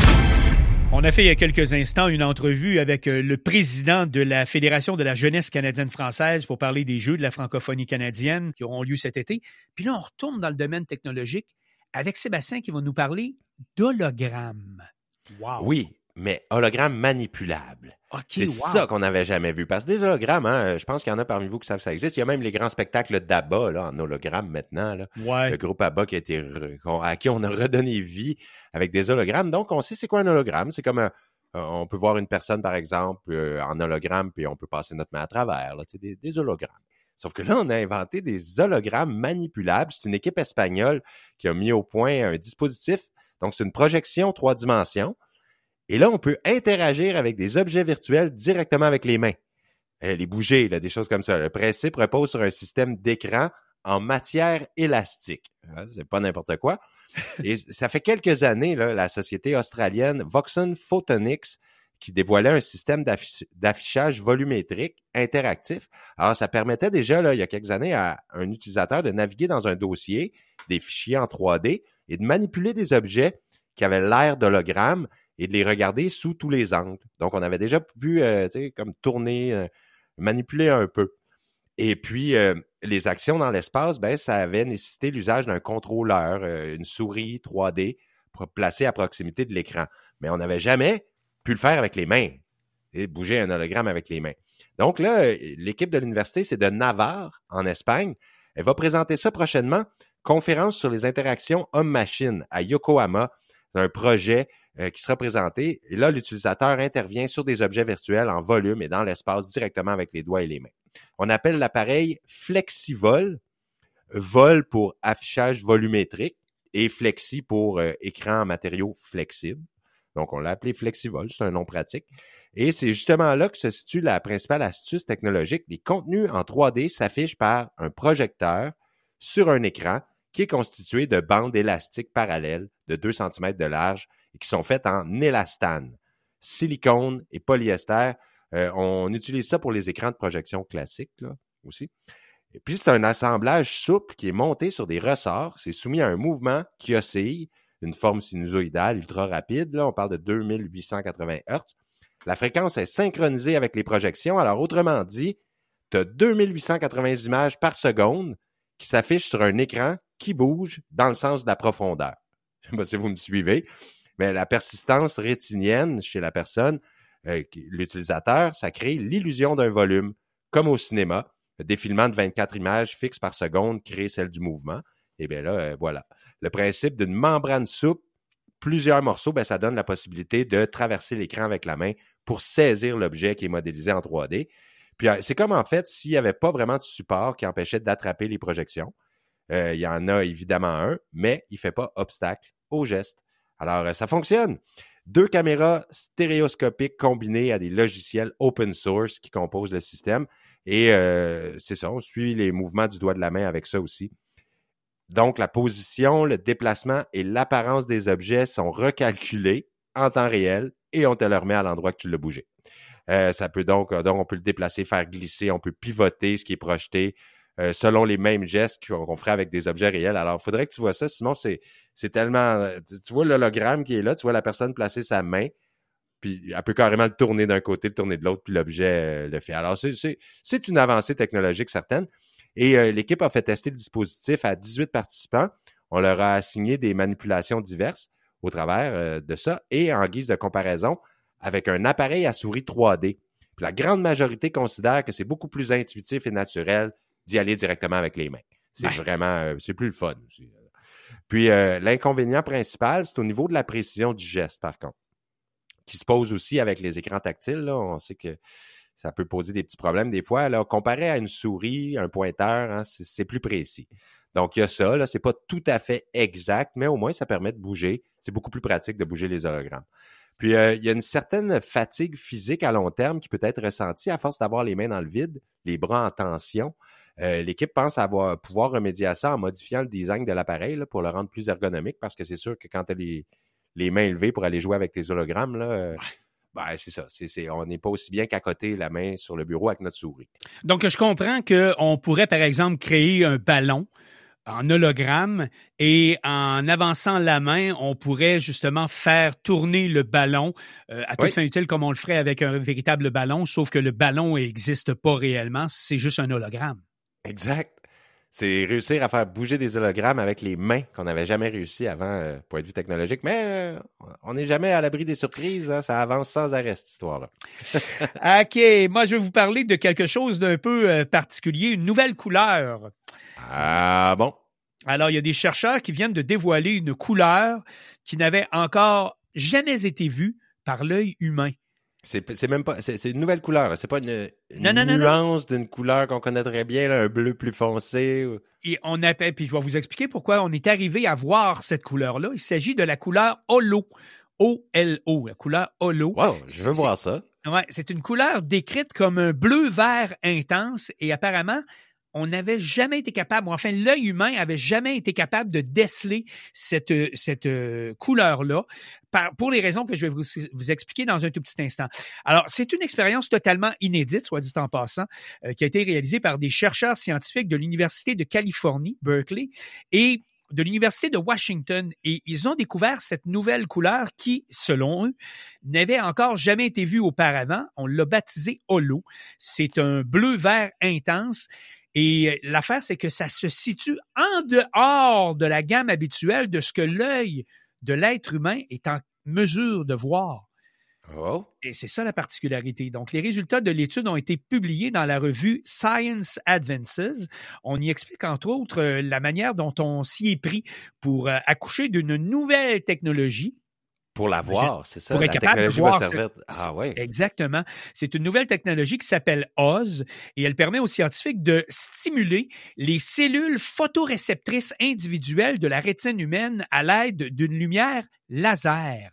On a fait il y a quelques instants une entrevue avec le président de la Fédération de la jeunesse canadienne-française pour parler des Jeux de la francophonie canadienne qui auront lieu cet été. Puis là, on retourne dans le domaine technologique avec Sébastien qui va nous parler d'hologrammes. Wow. Oui, mais hologrammes manipulables. Okay, c'est wow. ça qu'on n'avait jamais vu. Parce que des hologrammes, hein, je pense qu'il y en a parmi vous qui savent que ça existe. Il y a même les grands spectacles d'Abba là, en hologramme maintenant. Là. Ouais. Le groupe Abba qui a été re... à qui on a redonné vie avec des hologrammes. Donc, on sait c'est quoi un hologramme. C'est comme un... On peut voir une personne, par exemple, euh, en hologramme, puis on peut passer notre main à travers. Là, des, des hologrammes. Sauf que là, on a inventé des hologrammes manipulables. C'est une équipe espagnole qui a mis au point un dispositif. Donc, c'est une projection trois dimensions. Et là, on peut interagir avec des objets virtuels directement avec les mains. Euh, les bouger, là, des choses comme ça. Le principe repose sur un système d'écran en matière élastique. Euh, c'est pas n'importe quoi. Et ça fait quelques années, là, la société australienne Voxon Photonics qui dévoilait un système d'affich- d'affichage volumétrique interactif. Alors, ça permettait déjà, là, il y a quelques années, à un utilisateur de naviguer dans un dossier, des fichiers en trois D et de manipuler des objets qui avaient l'air d'hologrammes et de les regarder sous tous les angles. Donc, on avait déjà vu, euh, tu sais, comme tourner, euh, manipuler un peu. Et puis, euh, les actions dans l'espace, ben, ça avait nécessité l'usage d'un contrôleur, euh, une souris trois D placée à proximité de l'écran. Mais on n'avait jamais pu le faire avec les mains, et bouger un hologramme avec les mains. Donc là, l'équipe de l'université, c'est de Navarre, en Espagne. Elle va présenter ça prochainement. Conférence sur les interactions homme-machine à Yokohama, un projet euh, qui sera présenté. Et là, l'utilisateur intervient sur des objets virtuels en volume et dans l'espace directement avec les doigts et les mains. On appelle l'appareil FlexiVol, vol pour affichage volumétrique, et Flexi pour euh, écran en matériaux flexibles. Donc, on l'a appelé Flexivol, c'est un nom pratique. Et c'est justement là que se situe la principale astuce technologique. Les contenus en trois D s'affichent par un projecteur sur un écran qui est constitué de bandes élastiques parallèles de deux centimètres de large et qui sont faites en élastane, silicone et polyester. Euh, on utilise ça pour les écrans de projection classiques là, aussi. Et puis, c'est un assemblage souple qui est monté sur des ressorts. C'est soumis à un mouvement qui oscille, une forme sinusoïdale ultra rapide. Là, on parle de deux mille huit cent quatre-vingts hertz. La fréquence est synchronisée avec les projections. Alors, autrement dit, tu as deux mille huit cent quatre-vingts images par seconde qui s'affichent sur un écran qui bouge dans le sens de la profondeur. Je ne sais pas si vous me suivez, mais la persistance rétinienne chez la personne, euh, l'utilisateur, ça crée l'illusion d'un volume, comme au cinéma. Le défilement de vingt-quatre images fixes par seconde crée celle du mouvement. Et bien là, euh, voilà. Le principe d'une membrane souple, plusieurs morceaux, ben, ça donne la possibilité de traverser l'écran avec la main pour saisir l'objet qui est modélisé en trois D. Puis c'est comme en fait s'il n'y avait pas vraiment de support qui empêchait d'attraper les projections. Euh, il y en a évidemment un, mais il ne fait pas obstacle au geste. Alors, euh, ça fonctionne. Deux caméras stéréoscopiques combinées à des logiciels open source qui composent le système. Et euh, c'est ça, on suit les mouvements du doigt de la main avec ça aussi. Donc, la position, le déplacement et l'apparence des objets sont recalculés en temps réel et on te le remet à l'endroit que tu l'as bougé. Euh, ça peut donc, donc, on peut le déplacer, faire glisser, on peut pivoter ce qui est projeté euh, selon les mêmes gestes qu'on, qu'on ferait avec des objets réels. Alors, il faudrait que tu vois ça, sinon c'est, c'est tellement... Tu vois l'hologramme qui est là, tu vois la personne placer sa main, puis elle peut carrément le tourner d'un côté, le tourner de l'autre, puis l'objet euh, le fait. Alors, c'est, c'est, c'est une avancée technologique certaine. Et euh, l'équipe a fait tester le dispositif à dix-huit participants. On leur a assigné des manipulations diverses au travers euh, de ça et en guise de comparaison avec un appareil à souris trois D. Puis la grande majorité considère que c'est beaucoup plus intuitif et naturel d'y aller directement avec les mains. C'est ben. vraiment, euh, c'est plus le fun. Aussi. Puis euh, l'inconvénient principal, c'est au niveau de la précision du geste, par contre, qui se pose aussi avec les écrans tactiles. Là. On sait que ça peut poser des petits problèmes des fois. Là, comparé à une souris, un pointeur, hein, c'est, c'est plus précis. Donc, il y a ça. Là, c'est pas tout à fait exact, mais au moins, ça permet de bouger. C'est beaucoup plus pratique de bouger les hologrammes. Puis, euh, il y a une certaine fatigue physique à long terme qui peut être ressentie à force d'avoir les mains dans le vide, les bras en tension. Euh, l'équipe pense avoir, pouvoir remédier à ça en modifiant le design de l'appareil là, pour le rendre plus ergonomique parce que c'est sûr que quand tu as les, les mains élevées pour aller jouer avec tes hologrammes, là, euh, ben, c'est ça. C'est, c'est, on n'est pas aussi bien qu'à côté la main sur le bureau avec notre souris. Donc, je comprends qu'on pourrait, par exemple, créer un ballon en hologramme et en avançant la main, on pourrait justement faire tourner le ballon euh, à toute oui. fin utile comme on le ferait avec un véritable ballon, sauf que le ballon n'existe pas réellement, c'est juste un hologramme. Exact. C'est réussir à faire bouger des hologrammes avec les mains qu'on n'avait jamais réussi avant, euh, point de vue technologique. Mais euh, on n'est jamais à l'abri des surprises. Hein, ça avance sans arrêt, cette histoire-là. OK. Moi, je vais vous parler de quelque chose d'un peu euh, particulier, une nouvelle couleur. Ah bon? Alors, il y a des chercheurs qui viennent de dévoiler une couleur qui n'avait encore jamais été vue par l'œil humain. C'est, c'est même pas, c'est, c'est une nouvelle couleur. Là. C'est pas une, une non, non, nuance non, non. d'une couleur qu'on connaît très bien, là, un bleu plus foncé. Ou... Et on appelle, puis je vais vous expliquer pourquoi on est arrivé à voir cette couleur-là. Il s'agit de la couleur holo, O L O, la couleur holo. Wow, je veux c'est, voir ça. Ouais, c'est une couleur décrite comme un bleu-vert intense et apparemment, on n'avait jamais été capable, ou enfin l'œil humain avait jamais été capable de déceler cette, cette euh, couleur-là par, pour les raisons que je vais vous, vous expliquer dans un tout petit instant. Alors, c'est une expérience totalement inédite, soit dit en passant, euh, qui a été réalisée par des chercheurs scientifiques de l'Université de Californie, Berkeley, et de l'Université de Washington. Et ils ont découvert cette nouvelle couleur qui, selon eux, n'avait encore jamais été vue auparavant. On l'a baptisée holo. C'est un bleu-vert intense. Et l'affaire, c'est que ça se situe en dehors de la gamme habituelle de ce que l'œil de l'être humain est en mesure de voir. Oh. Et c'est ça la particularité. Donc, les résultats de l'étude ont été publiés dans la revue Science Advances. On y explique, entre autres, la manière dont on s'y est pris pour accoucher d'une nouvelle technologie Pour la voir, c'est ça. Pour être la capable de technologie voir va servir. ce- Ah ouais. Exactement. C'est une nouvelle technologie qui s'appelle Oz et elle permet aux scientifiques de stimuler les cellules photoréceptrices individuelles de la rétine humaine à l'aide d'une lumière laser.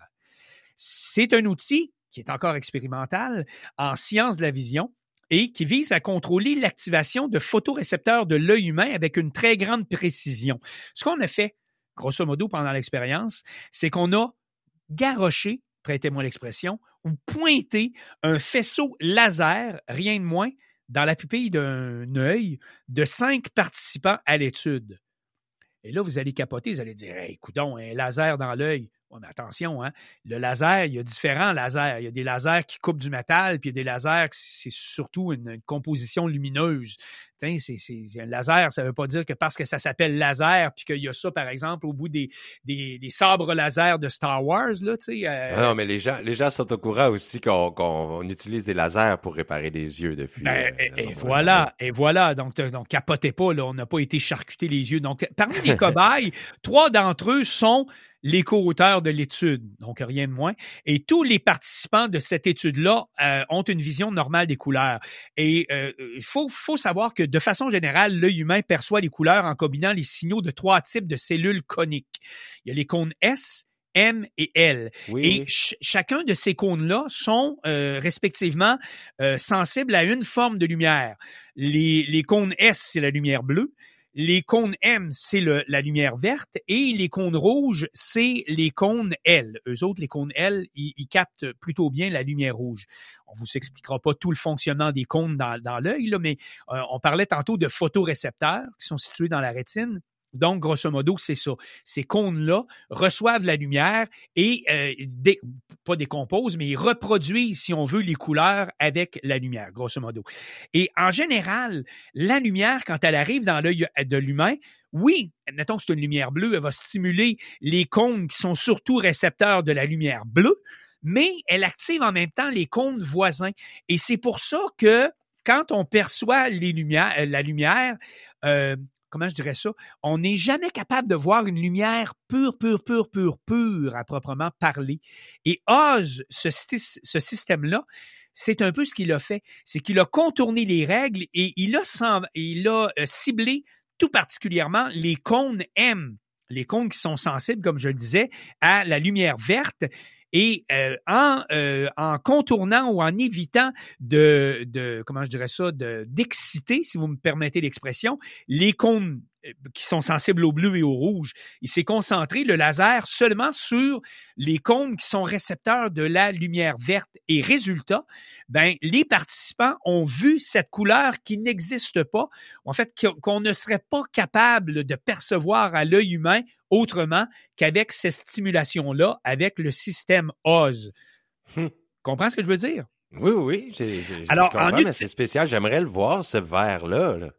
C'est un outil qui est encore expérimental en sciences de la vision et qui vise à contrôler l'activation de photorécepteurs de l'œil humain avec une très grande précision. Ce qu'on a fait, grosso modo, pendant l'expérience, c'est qu'on a garroché, prêtez-moi l'expression, ou pointé un faisceau laser, rien de moins, dans la pupille d'un œil de cinq participants à l'étude. Et là, vous allez capoter, vous allez dire, hey, coudonc, un laser dans l'œil. Ouais, mais attention, hein, le laser, il y a différents lasers. Il y a des lasers qui coupent du métal, puis il y a des lasers qui c'est surtout une, une composition lumineuse. C'est, c'est, c'est un laser, ça ne veut pas dire que parce que ça s'appelle laser, puis qu'il y a ça, par exemple, au bout des, des, des sabres laser de Star Wars, là, tu sais. Euh... Non, mais les gens, les gens sont au courant aussi qu'on, qu'on on utilise des lasers pour réparer des yeux depuis. Ben, euh, et, et voilà, et voilà. Donc, donc capotez pas, là, on n'a pas été charcuter les yeux. Donc, parmi les cobayes, trois d'entre eux sont les co-auteurs de l'étude, donc rien de moins. Et tous les participants de cette étude-là euh, ont une vision normale des couleurs. Et il euh, faut, faut savoir que de façon générale, l'œil humain perçoit les couleurs en combinant les signaux de trois types de cellules coniques. Il y a les cônes S, M et L. Oui, et oui. ch- chacun de ces cônes-là sont euh, respectivement euh, sensibles à une forme de lumière. Les, les cônes S, c'est la lumière bleue. Les cônes M, c'est le, la lumière verte et les cônes rouges, c'est les cônes L. Eux autres, les cônes L, ils, ils captent plutôt bien la lumière rouge. On vous expliquera pas tout le fonctionnement des cônes dans, dans l'œil, là, mais euh, on parlait tantôt de photorécepteurs qui sont situés dans la rétine. Donc, grosso modo, c'est ça. Ces cônes-là reçoivent la lumière et, euh, dé, pas décomposent, mais ils reproduisent, si on veut, les couleurs avec la lumière, grosso modo. Et en général, la lumière, quand elle arrive dans l'œil de l'humain, oui, admettons que c'est une lumière bleue, elle va stimuler les cônes qui sont surtout récepteurs de la lumière bleue, mais elle active en même temps les cônes voisins. Et c'est pour ça que quand on perçoit les lumières, la lumière, euh, comment je dirais ça, on n'est jamais capable de voir une lumière pure, pure, pure, pure, pure, à proprement parler. Et Oz, ce, ce système-là, c'est un peu ce qu'il a fait. C'est qu'il a contourné les règles et il a, il a ciblé tout particulièrement les cônes M, les cônes qui sont sensibles, comme je le disais, à la lumière verte. Et euh, en, euh, en contournant ou en évitant de, de comment je dirais ça, de, d'exciter, si vous me permettez l'expression, les cônes qui sont sensibles au bleu et au rouge. Il s'est concentré, le laser, seulement sur les cônes qui sont récepteurs de la lumière verte. Et résultat, ben, les participants ont vu cette couleur qui n'existe pas, en fait, qu'on ne serait pas capable de percevoir à l'œil humain autrement qu'avec cette stimulation-là, avec le système Oz. Hum. Comprends ce que je veux dire? Oui, oui, j'ai, j'ai, Alors, je comprends, en mais c'est spécial. J'aimerais le voir, ce verre-là, là.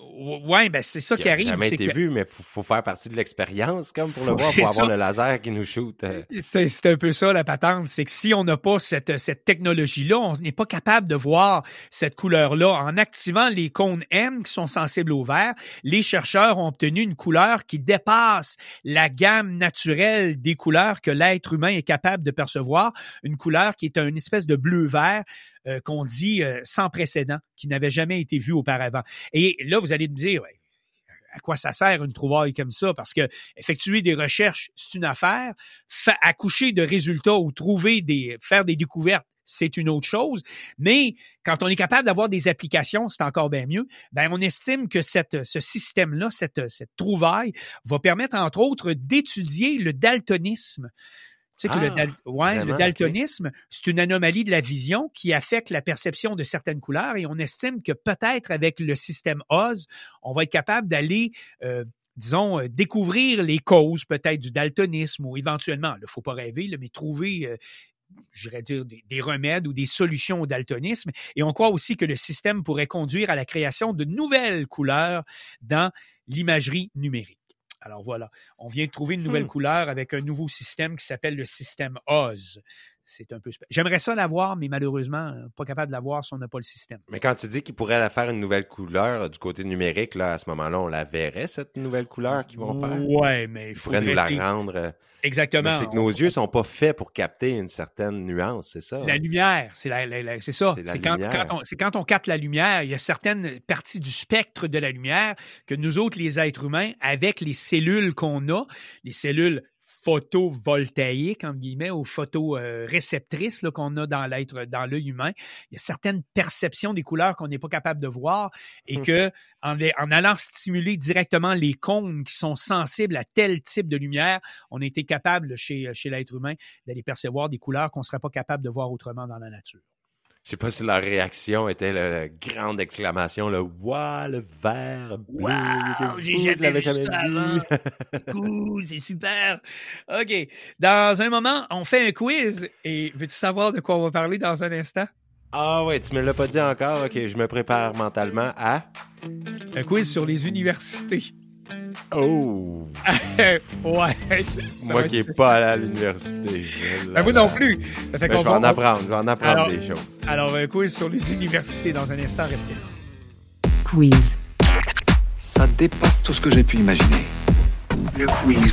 Oui, ben c'est ça qui, qui arrive. Ça n'a jamais été que... vu, mais il faut, faut faire partie de l'expérience comme pour le voir, pour avoir le laser qui nous shoot. C'est, c'est un peu ça la patente, c'est que si on n'a pas cette, cette technologie-là, on n'est pas capable de voir cette couleur-là. En activant les cônes M qui sont sensibles au vert, les chercheurs ont obtenu une couleur qui dépasse la gamme naturelle des couleurs que l'être humain est capable de percevoir, une couleur qui est une espèce de bleu-vert euh, qu'on dit euh, sans précédent, qui n'avait jamais été vue auparavant. Et là, vous allez me dire, ouais, à quoi ça sert une trouvaille comme ça? Parce que effectuer des recherches, c'est une affaire. Fa- accoucher de résultats ou trouver des, faire des découvertes, c'est une autre chose. Mais quand on est capable d'avoir des applications, c'est encore bien mieux. Ben, on estime que cette, ce système-là, cette, cette trouvaille, va permettre, entre autres, d'étudier le daltonisme. Tu sais que ah, le, dal- ouais, vraiment, le daltonisme, okay. C'est une anomalie de la vision qui affecte la perception de certaines couleurs et on estime que peut-être avec le système Oz, on va être capable d'aller, euh, disons, euh, découvrir les causes peut-être du daltonisme ou éventuellement, il ne faut pas rêver, là, mais trouver, euh, j'irais dire, des, des remèdes ou des solutions au daltonisme. Et on croit aussi que le système pourrait conduire à la création de nouvelles couleurs dans l'imagerie numérique. Alors voilà, on vient de trouver une nouvelle hmm. couleur avec un nouveau système qui s'appelle le système Oz. c'est un peu... spé- J'aimerais ça l'avoir, mais malheureusement, euh, pas capable de l'avoir si on n'a pas le système. Mais quand tu dis qu'ils pourraient la faire une nouvelle couleur euh, du côté numérique, là, à ce moment-là, on la verrait, cette nouvelle couleur qu'ils vont faire? Ouais, mais il Ils pourraient faudrait... nous la les- rendre. euh, Exactement. Mais c'est que On- nos yeux sont pas faits pour capter une certaine nuance, c'est ça? La lumière, c'est la, la- la- c'est ça. C'est la C'est quand, lumière. quand on, c'est quand on capte la lumière, il y a certaines parties du spectre de la lumière que nous autres, les êtres humains, avec les cellules qu'on a, les cellules photovoltaïques, entre guillemets, ou photoréceptrices là, qu'on a dans l'être, dans l'œil humain, il y a certaines perceptions des couleurs qu'on n'est pas capable de voir et Hum. que en, les- en allant stimuler directement les cônes qui sont sensibles à tel type de lumière, on a été capable chez, chez l'être humain d'aller percevoir des couleurs qu'on ne serait pas capable de voir autrement dans la nature. Je sais pas si leur réaction était la, la grande exclamation, le « Waouh, le vert bleu! Wow, il était j'ai fou, je jamais l'avais vu ça vu. avant. C'est cool, c'est super. OK. Dans un moment, on fait un quiz. Et veux-tu savoir de quoi on va parler dans un instant? Ah ouais, tu me l'as pas dit encore? Ok, je me prépare mentalement à... Un quiz sur les universités. Oh! ouais. Moi qui n'ai pas allé à l'université. Ben, moi non plus. Ça fait Mais qu'on je vais en va- apprendre, je vais en apprendre Alors- des choses. Alors, un quiz sur les universités dans un instant. Restez là. Quiz. Ça dépasse tout ce que j'ai pu imaginer. Le quiz.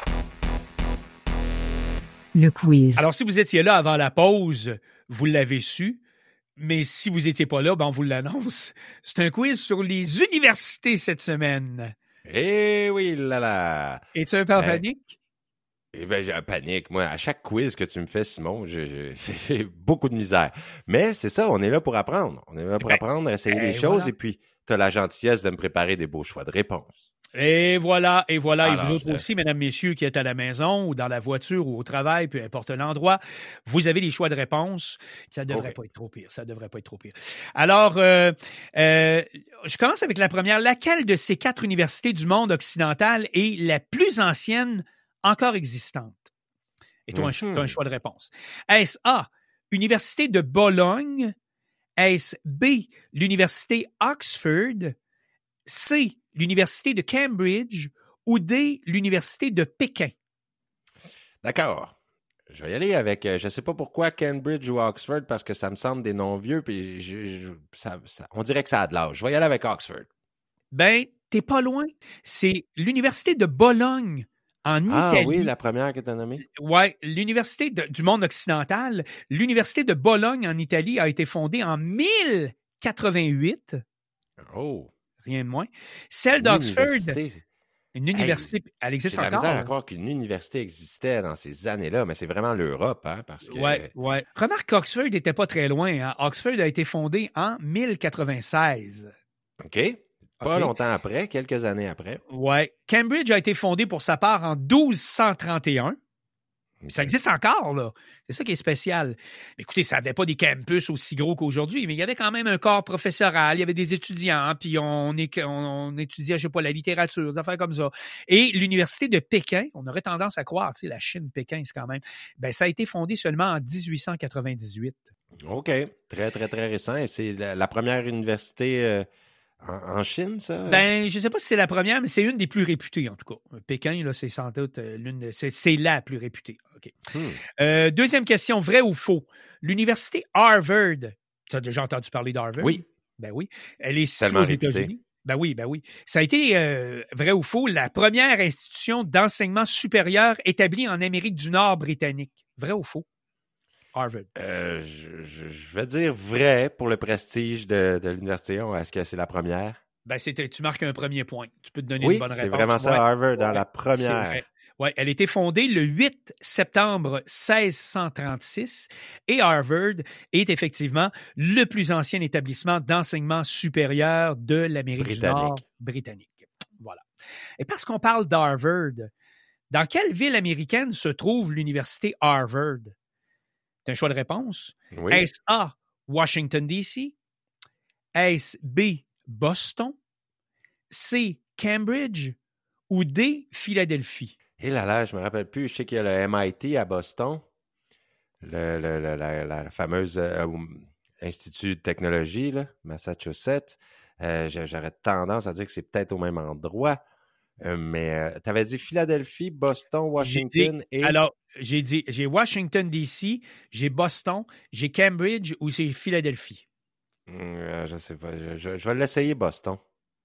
Le quiz. Alors, si vous étiez là avant la pause, vous l'avez su. Mais si vous n'étiez pas là, ben on vous l'annonce. C'est un quiz sur les universités cette semaine. Eh oui, là là! Es-tu un peu en Ben, panique? Eh ben, j'ai un panique. Moi, à chaque quiz que tu me fais, Simon, je- je- j'ai beaucoup de misère. Mais c'est ça, on est là pour apprendre. On est là pour Ben, apprendre, essayer ben, des choses, voilà. et puis tu as la gentillesse de me préparer des beaux choix de réponse. Et voilà, et voilà. Alors, et vous autres je- aussi, mesdames, messieurs, qui êtes à la maison ou dans la voiture ou au travail, peu importe l'endroit, vous avez les choix de réponse. Ça devrait Ok. pas être trop pire. Ça devrait pas être trop pire. Alors, euh, euh, je commence avec la première. Laquelle de ces quatre universités du monde occidental est la plus ancienne encore existante? Et toi, un, cho- Mhm. t'as un choix de réponse. Est-ce A, Université de Bologne? Est-ce B, l'Université Oxford? C, l'Université de Cambridge? Ou D, l'Université de Pékin? D'accord. Je vais y aller avec, euh, je sais pas pourquoi Cambridge ou Oxford, parce que ça me semble des noms vieux, puis je- je- ça- ça- on dirait que ça a de l'âge. Je vais y aller avec Oxford. Ben, t'es pas loin. C'est l'Université de Bologne, en Ah Italie. oui, la première qui t'a nommée? Ouais, l'Université de- du monde occidental, l'Université de Bologne, en Italie, a été fondée en mille quatre-vingt-huit. Oh! Rien de moins. Celle d'Oxford, L'université. une université, elle existe J'ai la encore. misère à croire qu'une université existait dans ces années-là, mais c'est vraiment l'Europe, hein, parce que... Ouais, ouais. Remarque qu'Oxford n'était pas très loin. Hein. Oxford a été fondé en mille quatre-vingt-seize. OK. Pas OK. longtemps après, quelques années après. Ouais. Cambridge a été fondé pour sa part en douze cent trente et un. Ça existe encore, là. C'est ça qui est spécial. Écoutez, ça n'avait pas des campus aussi gros qu'aujourd'hui, mais il y avait quand même un corps professoral, il y avait des étudiants, puis on, est, on, on étudiait, je sais pas, la littérature, des affaires comme ça. Et l'Université de Pékin, on aurait tendance à croire, tu sais, la Chine, Pékin, c'est quand même... Ben, ça a été fondé seulement en dix-huit cent quatre-vingt-dix-huit. OK. Très, très, très récent. Et c'est la, la première université euh, en, en Chine, ça? Ben, je ne sais pas si c'est la première, mais c'est une des plus réputées, en tout cas. Pékin, là, c'est sans doute euh, l'une de... C'est, c'est la plus réputée. OK. Hmm. Euh, deuxième question, vrai ou faux? L'université Harvard, tu as déjà entendu parler d'Harvard? Oui. Ben oui. Elle est située Tellement aux réputée. États-Unis. Ben oui, ben oui. Ça a été, euh, vrai ou faux, la première institution d'enseignement supérieur établie en Amérique du Nord britannique. Vrai ou faux? Harvard. Euh, je, je- je vais dire vrai pour le prestige de, de l'université. Est-ce que c'est la première? Ben, c'était, tu marques un premier point. Tu peux te donner Oui, une bonne réponse. c'est vraiment ça, Ouais. Harvard, dans Ouais, la c'est première. vrai. Ouais, elle a été fondée le huit septembre seize cent trente-six et Harvard est effectivement le plus ancien établissement d'enseignement supérieur de l'Amérique du Britannique. Nord britannique. Voilà. Et parce qu'on parle d'Harvard, dans quelle ville américaine se trouve l'université Harvard? T'as un choix de réponse? Oui. Est-ce A, Washington, D C? Est-ce B, Boston? C, Cambridge? Ou D, Philadelphie? Et là là, je me rappelle plus. Je sais qu'il y a le M I T à Boston, le, le- le- la, la fameuse euh, Institut de technologie, là, Massachusetts. Euh, j'ai- J'aurais tendance à dire que c'est peut-être au même endroit. Euh, mais euh, tu avais dit Philadelphie, Boston, Washington dit, et... Alors, j'ai dit, j'ai Washington, D C, j'ai Boston, j'ai Cambridge ou c'est Philadelphie? Euh, je sais pas. Je, je, je vais l'essayer, Boston.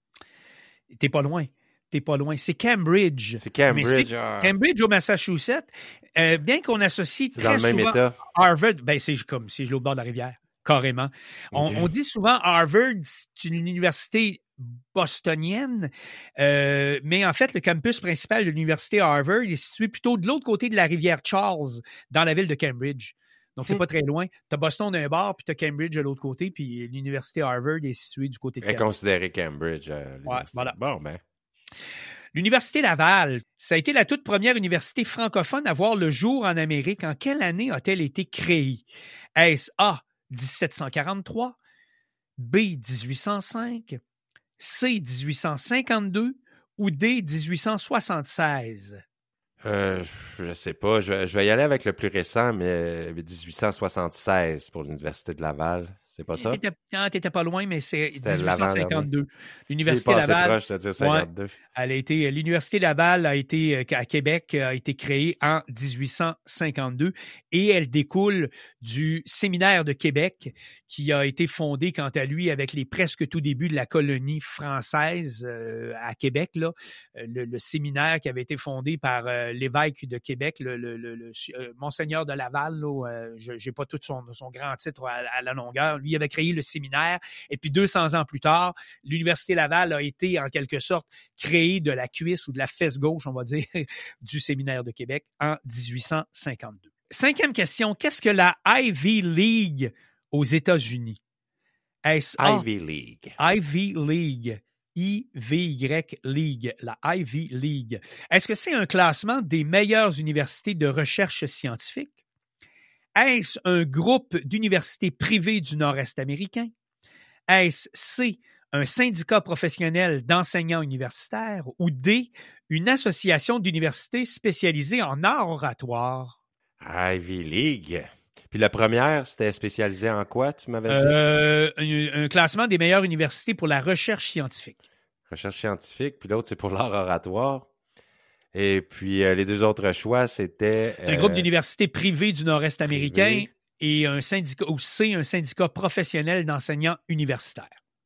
T'es pas loin. T'es pas loin. C'est Cambridge. C'est Cambridge. Mais c'est ah. Cambridge au Massachusetts. Euh, bien qu'on associe C'est très dans le même souvent état. Harvard, ben c'est comme si je l'ai au bord de la rivière, carrément. On, Ok. on dit souvent Harvard, c'est une université bostonienne, euh, mais en fait, le campus principal de l'université Harvard est situé plutôt de l'autre côté de la rivière Charles, dans la ville de Cambridge. Donc, c'est Hmm. pas très loin. Tu as Boston d'un bord, puis tu as Cambridge de l'autre côté, puis l'université Harvard est située du côté de Elle est Cambridge. considérée Cambridge. Euh, l'université. voilà. Bon, ben. L'Université Laval, ça a été la toute première université francophone à voir le jour en Amérique. En quelle année a-t-elle été créée? Est-ce A, dix-sept cent quarante-trois, B, dix-huit cent cinq, C, dix-huit cent cinquante-deux ou D, dix-huit cent soixante-seize? Euh, je sais pas. Je vais, je vais y aller avec le plus récent, mais dix-huit cent soixante-seize pour l'Université de Laval. C'est pas ça? T'étais, non, t'étais pas loin, mais c'est C'était dix-huit cent cinquante-deux. J'ai L'Université pas assez Laval. proche, je te dire cinquante-deux. Elle a été, l'Université Laval a été, à Québec, a été créée en dix-huit cent cinquante-deux et elle découle du Séminaire de Québec qui a été fondé, quant à lui, avec les presque tout débuts de la colonie française euh, à Québec, là. Le, le séminaire qui avait été fondé par euh, l'évêque de Québec, le, le, le, le euh, Monseigneur de Laval, là, euh, je j'ai pas tout son, son grand titre à, à la longueur. Lui avait créé le séminaire et puis deux cents ans plus tard, l'Université Laval a été en quelque sorte créée de la cuisse ou de la fesse gauche, on va dire, du Séminaire de Québec en dix-huit cent cinquante-deux. Cinquième question, qu'est-ce que la Ivy League aux États-Unis? Est-ce A, Ivy League. Ivy League, I V Y League, la Ivy League. Est-ce que c'est un classement des meilleures universités de recherche scientifique? Est-ce un groupe d'universités privées du Nord-Est américain? Est-ce C, un syndicat professionnel d'enseignants universitaires ou D, une association d'universités spécialisée en art oratoire? Ivy League. Puis la première, c'était spécialisé en quoi, tu m'avais dit? Euh, un, un classement des meilleures universités pour la recherche scientifique. Recherche scientifique, puis l'autre, c'est pour l'art oratoire. Et puis euh, les deux autres choix, c'était... Un euh, groupe d'universités privées du Nord-Est américain privé. et un syndicat, ou C, un syndicat professionnel d'enseignants universitaires.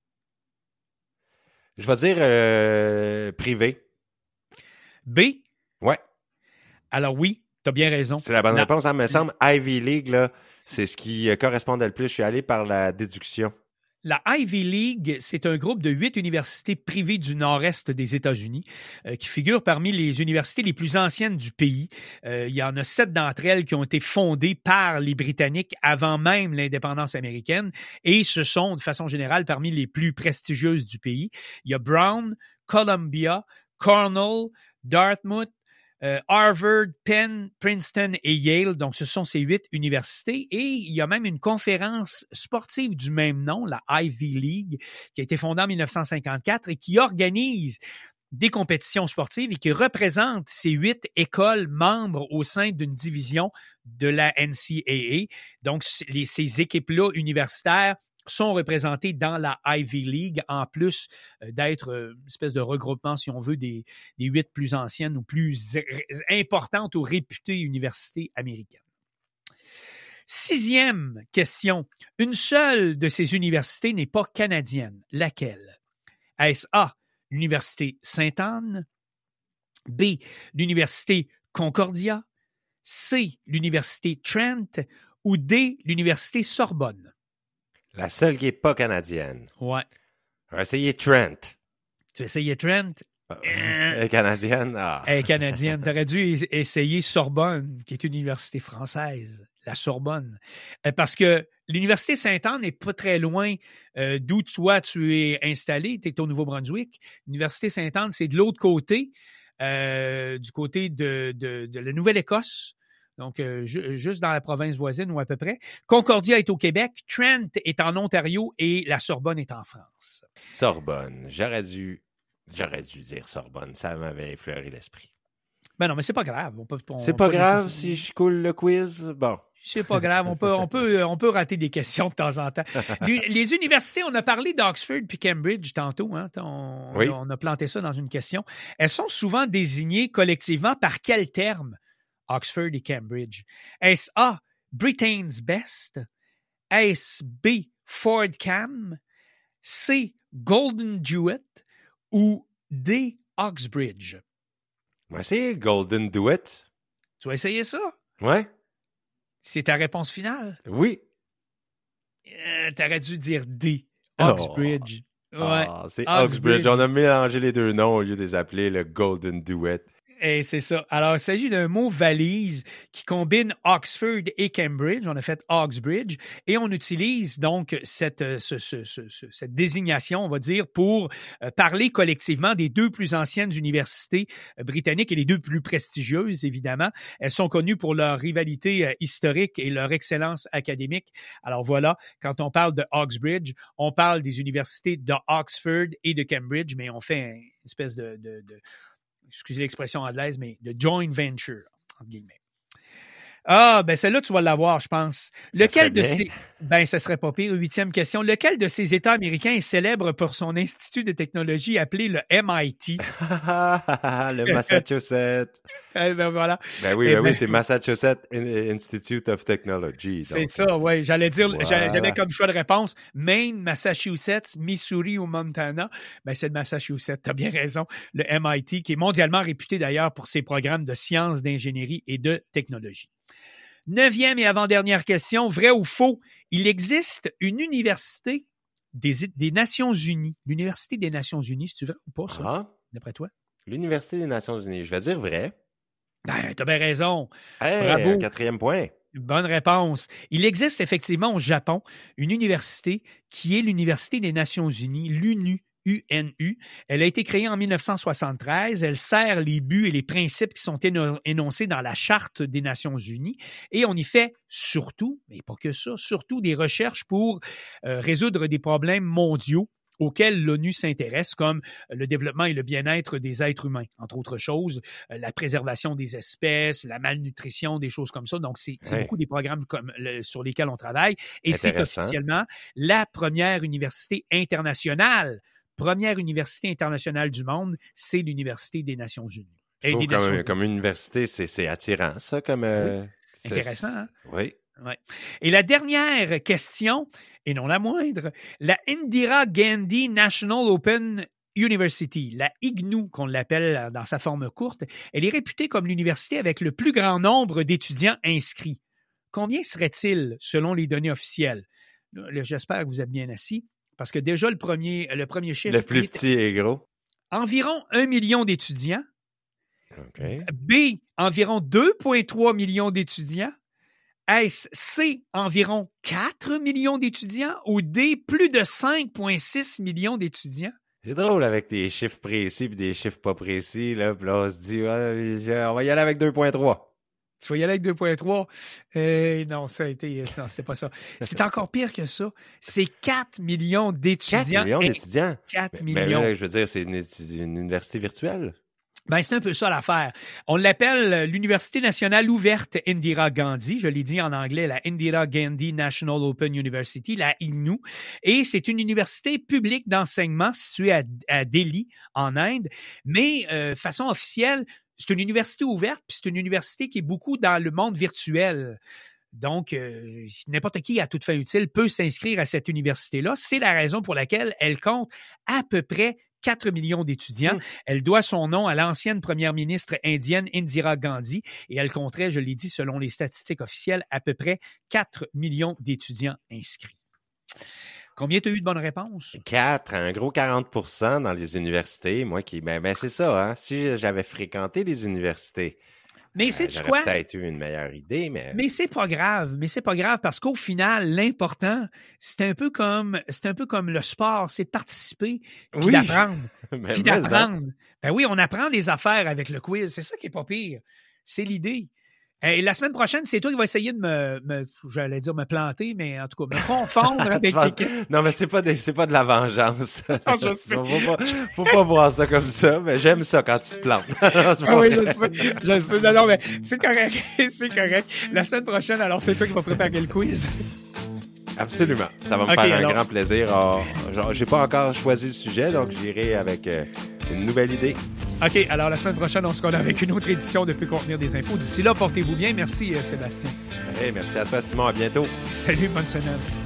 Je vais dire euh, privé. B, Ouais, alors oui, tu as bien raison. c'est la bonne La- réponse. Ça me semble Ivy League, là, c'est ce qui euh, correspondait le plus. Je suis allé par la déduction. La Ivy League, c'est un groupe de huit universités privées du nord-est des États-Unis euh, qui figurent parmi les universités les plus anciennes du pays. Euh, il y en a sept d'entre elles qui ont été fondées par les Britanniques avant même l'indépendance américaine et ce sont, de façon générale, parmi les plus prestigieuses du pays. Il y a Brown, Columbia, Cornell, Dartmouth, Euh, Harvard, Penn, Princeton et Yale. Donc, ce sont ces huit universités. Et il y a même une conférence sportive du même nom, la Ivy League, qui a été fondée en dix-neuf cent cinquante-quatre et qui organise des compétitions sportives et qui représente ces huit écoles membres au sein d'une division de la N C A A. Donc, les, ces équipes-là universitaires sont représentés dans la Ivy League, en plus d'être une espèce de regroupement, si on veut, des, des huit plus anciennes ou plus importantes ou réputées universités américaines. Sixième question. Une seule de ces universités n'est pas canadienne. Laquelle? Est-ce A, l'Université Sainte-Anne? B, l'Université Concordia? C, l'Université Trent? Ou D, l'Université Sorbonne? La seule qui n'est pas canadienne. Ouais. On va essayer Trent. Tu as essayé Trent? Elle est canadienne? Ah. Elle est canadienne. Tu aurais dû essayer Sorbonne, qui est une université française, la Sorbonne. Parce que l'Université Sainte-Anne n'est pas très loin euh, d'où toi tu es installé. Tu es au Nouveau-Brunswick. L'Université Sainte-Anne, c'est de l'autre côté, euh, du côté de, de, de la Nouvelle-Écosse. Donc, euh, ju- juste dans la province voisine ou à peu près. Concordia est au Québec, Trent est en Ontario et la Sorbonne est en France. Sorbonne. J'aurais dû, j'aurais dû dire Sorbonne. Ça m'avait effleuré l'esprit. Ben non, mais c'est pas grave. On peut, on, C'est on pas peut grave laisser ça. si je coule le quiz? Bon. C'est pas grave, on peut, on peut, on peut rater des questions de temps en temps. Les, les universités, on a parlé d'Oxford puis Cambridge tantôt, hein, on, Oui. on a planté ça dans une question. Elles sont souvent désignées collectivement par quel terme? Oxford et Cambridge. Est-ce A, Britain's Best? Est-ce B, Ford Cam? C, Golden Duet? Ou D, Oxbridge? Moi, c'est Golden Duet. Tu vas essayer ça? Ouais. C'est ta réponse finale? Oui. Euh, T'aurais dû dire D, Oh. Oxbridge. Ouais. Ah, c'est Oxbridge. Oxbridge. On a mélangé les deux noms au lieu de les appeler le Golden Duet. Et c'est ça. Alors, il s'agit d'un mot valise qui combine Oxford et Cambridge. On a fait Oxbridge et on utilise donc cette, ce, ce, ce, ce, cette désignation, on va dire, pour euh, parler collectivement des deux plus anciennes universités euh, britanniques et les deux plus prestigieuses, évidemment. Elles sont connues pour leur rivalité euh, historique et leur excellence académique. Alors voilà, quand on parle de Oxbridge, on parle des universités de Oxford et de Cambridge, mais on fait une espèce de... de, de excusez l'expression anglaise, mais de joint venture, entre guillemets. Ah, ben celle-là, tu vas l'avoir, je pense. Ça Lequel de serait bien. ces... Ben, ça serait pas pire. Huitième question. Lequel de ces États américains est célèbre pour son institut de technologie appelé le M I T? le Massachusetts. Eh ben voilà. Ben oui, Eh ben ben- oui, c'est Massachusetts Institute of Technology. C'est donc. ça, oui. J'allais dire, Voilà. j'avais j'avais comme choix de réponse Maine, Massachusetts, Missouri ou Montana. Ben, c'est le Massachusetts. T'as bien raison. Le M I T, qui est mondialement réputé d'ailleurs pour ses programmes de sciences, d'ingénierie et de technologie. Neuvième et avant-dernière question, vrai ou faux? Il existe une université des, des Nations Unies. L'Université des Nations Unies, c'est-tu vrai ou pas, ça, Ah, d'après toi? l'Université des Nations Unies. Je vais dire vrai. Ben, t'as bien raison. Hey, Bravo. un quatrième point. Bonne réponse. Il existe effectivement au Japon une université qui est l'Université des Nations Unies, l'U N U. U N U. Elle a été créée en mille neuf cent soixante-treize. Elle sert les buts et les principes qui sont éno- énoncés dans la Charte des Nations Unies et on y fait surtout, mais pas que ça, surtout des recherches pour euh, résoudre des problèmes mondiaux auxquels l'ONU s'intéresse, comme le développement et le bien-être des êtres humains, entre autres choses, euh, la préservation des espèces, la malnutrition, des choses comme ça. Donc, c'est, c'est Ouais. beaucoup des programmes comme le- sur lesquels on travaille et c'est Intéressant. officiellement la première université internationale Première université internationale du monde, c'est l'Université des Nations Unies. Je Et trouve des comme, Nations Unies. comme université, c'est, c'est attirant, ça, comme... euh, c'est- Intéressant, hein? Oui. Ouais. Et la dernière question, et non la moindre, la Indira Gandhi National Open University, la I G N U, qu'on l'appelle dans sa forme courte, elle est réputée comme l'université avec le plus grand nombre d'étudiants inscrits. Combien serait-il selon les données officielles? Là, j'espère que vous êtes bien assis. Parce que déjà, le premier, le premier chiffre Le plus est petit et gros. environ un million d'étudiants. OK. B, environ deux virgule trois millions d'étudiants. Est-ce C, environ quatre millions d'étudiants? Ou D, plus de cinq virgule six millions d'étudiants? C'est drôle avec des chiffres précis et des chiffres pas précis. Là, puis là on se dit, ouais, on va y aller avec deux virgule trois. Tu vas y aller avec deux virgule trois. Euh, non, ça a été. Non, c'est pas ça. C'est encore pire que ça. C'est quatre millions d'étudiants. quatre millions Et- d'étudiants. quatre Mais, mais millions. là, je veux dire, c'est une, une université virtuelle. Ben, c'est un peu ça l'affaire. On l'appelle l'Université nationale ouverte Indira Gandhi. Je l'ai dit en anglais, la Indira Gandhi National Open University, la I G N U. Et c'est une université publique d'enseignement située à, à Delhi, en Inde. Mais, euh, façon officielle, c'est une université ouverte, puis c'est une université qui est beaucoup dans le monde virtuel. Donc, euh, n'importe qui à toute fin utile peut s'inscrire à cette université-là. C'est la raison pour laquelle elle compte à peu près quatre millions d'étudiants. Mmh. Elle doit son nom à l'ancienne première ministre indienne Indira Gandhi et elle compterait, je l'ai dit, selon les statistiques officielles, à peu près quatre millions d'étudiants inscrits. Combien tu as eu de bonnes réponses? quatre, un gros quarante pour cent dans les universités. Moi qui, ben, ben c'est ça, hein. Si j'avais fréquenté les universités, Mais euh, sais-tu j'aurais quoi? peut-être eu une meilleure idée, mais... Mais c'est pas grave, mais c'est pas grave parce qu'au final, l'important, c'est un peu comme, c'est un peu comme le sport, c'est de participer puis Oui. d'apprendre. mais Puis mais, hein. d'apprendre. Ben oui, on apprend des affaires avec le quiz. C'est ça qui est pas pire. C'est l'idée. Et la semaine prochaine, c'est toi qui vas essayer de me, me j'allais dire me planter, mais en tout cas, me confondre avec penses... tes questions. Non, mais c'est pas, des... c'est pas de la vengeance. Non, je sais. faut, pas... faut pas voir ça comme ça, mais j'aime ça quand tu te plantes. Ah oui, je sais. Je sais. Non, non, mais c'est correct. C'est correct. La semaine prochaine, alors, c'est toi qui vas préparer le quiz. Absolument. Ça va me okay, faire alors... un grand plaisir. Oh, genre, j'ai pas encore choisi le sujet, donc j'irai avec euh, une nouvelle idée. OK. Alors, la semaine prochaine, on se connaît avec une autre édition de Peut contenir des infos. D'ici là, portez-vous bien. Merci, Sébastien. Hey, merci à toi, Simon. À bientôt. Salut, bonne semaine.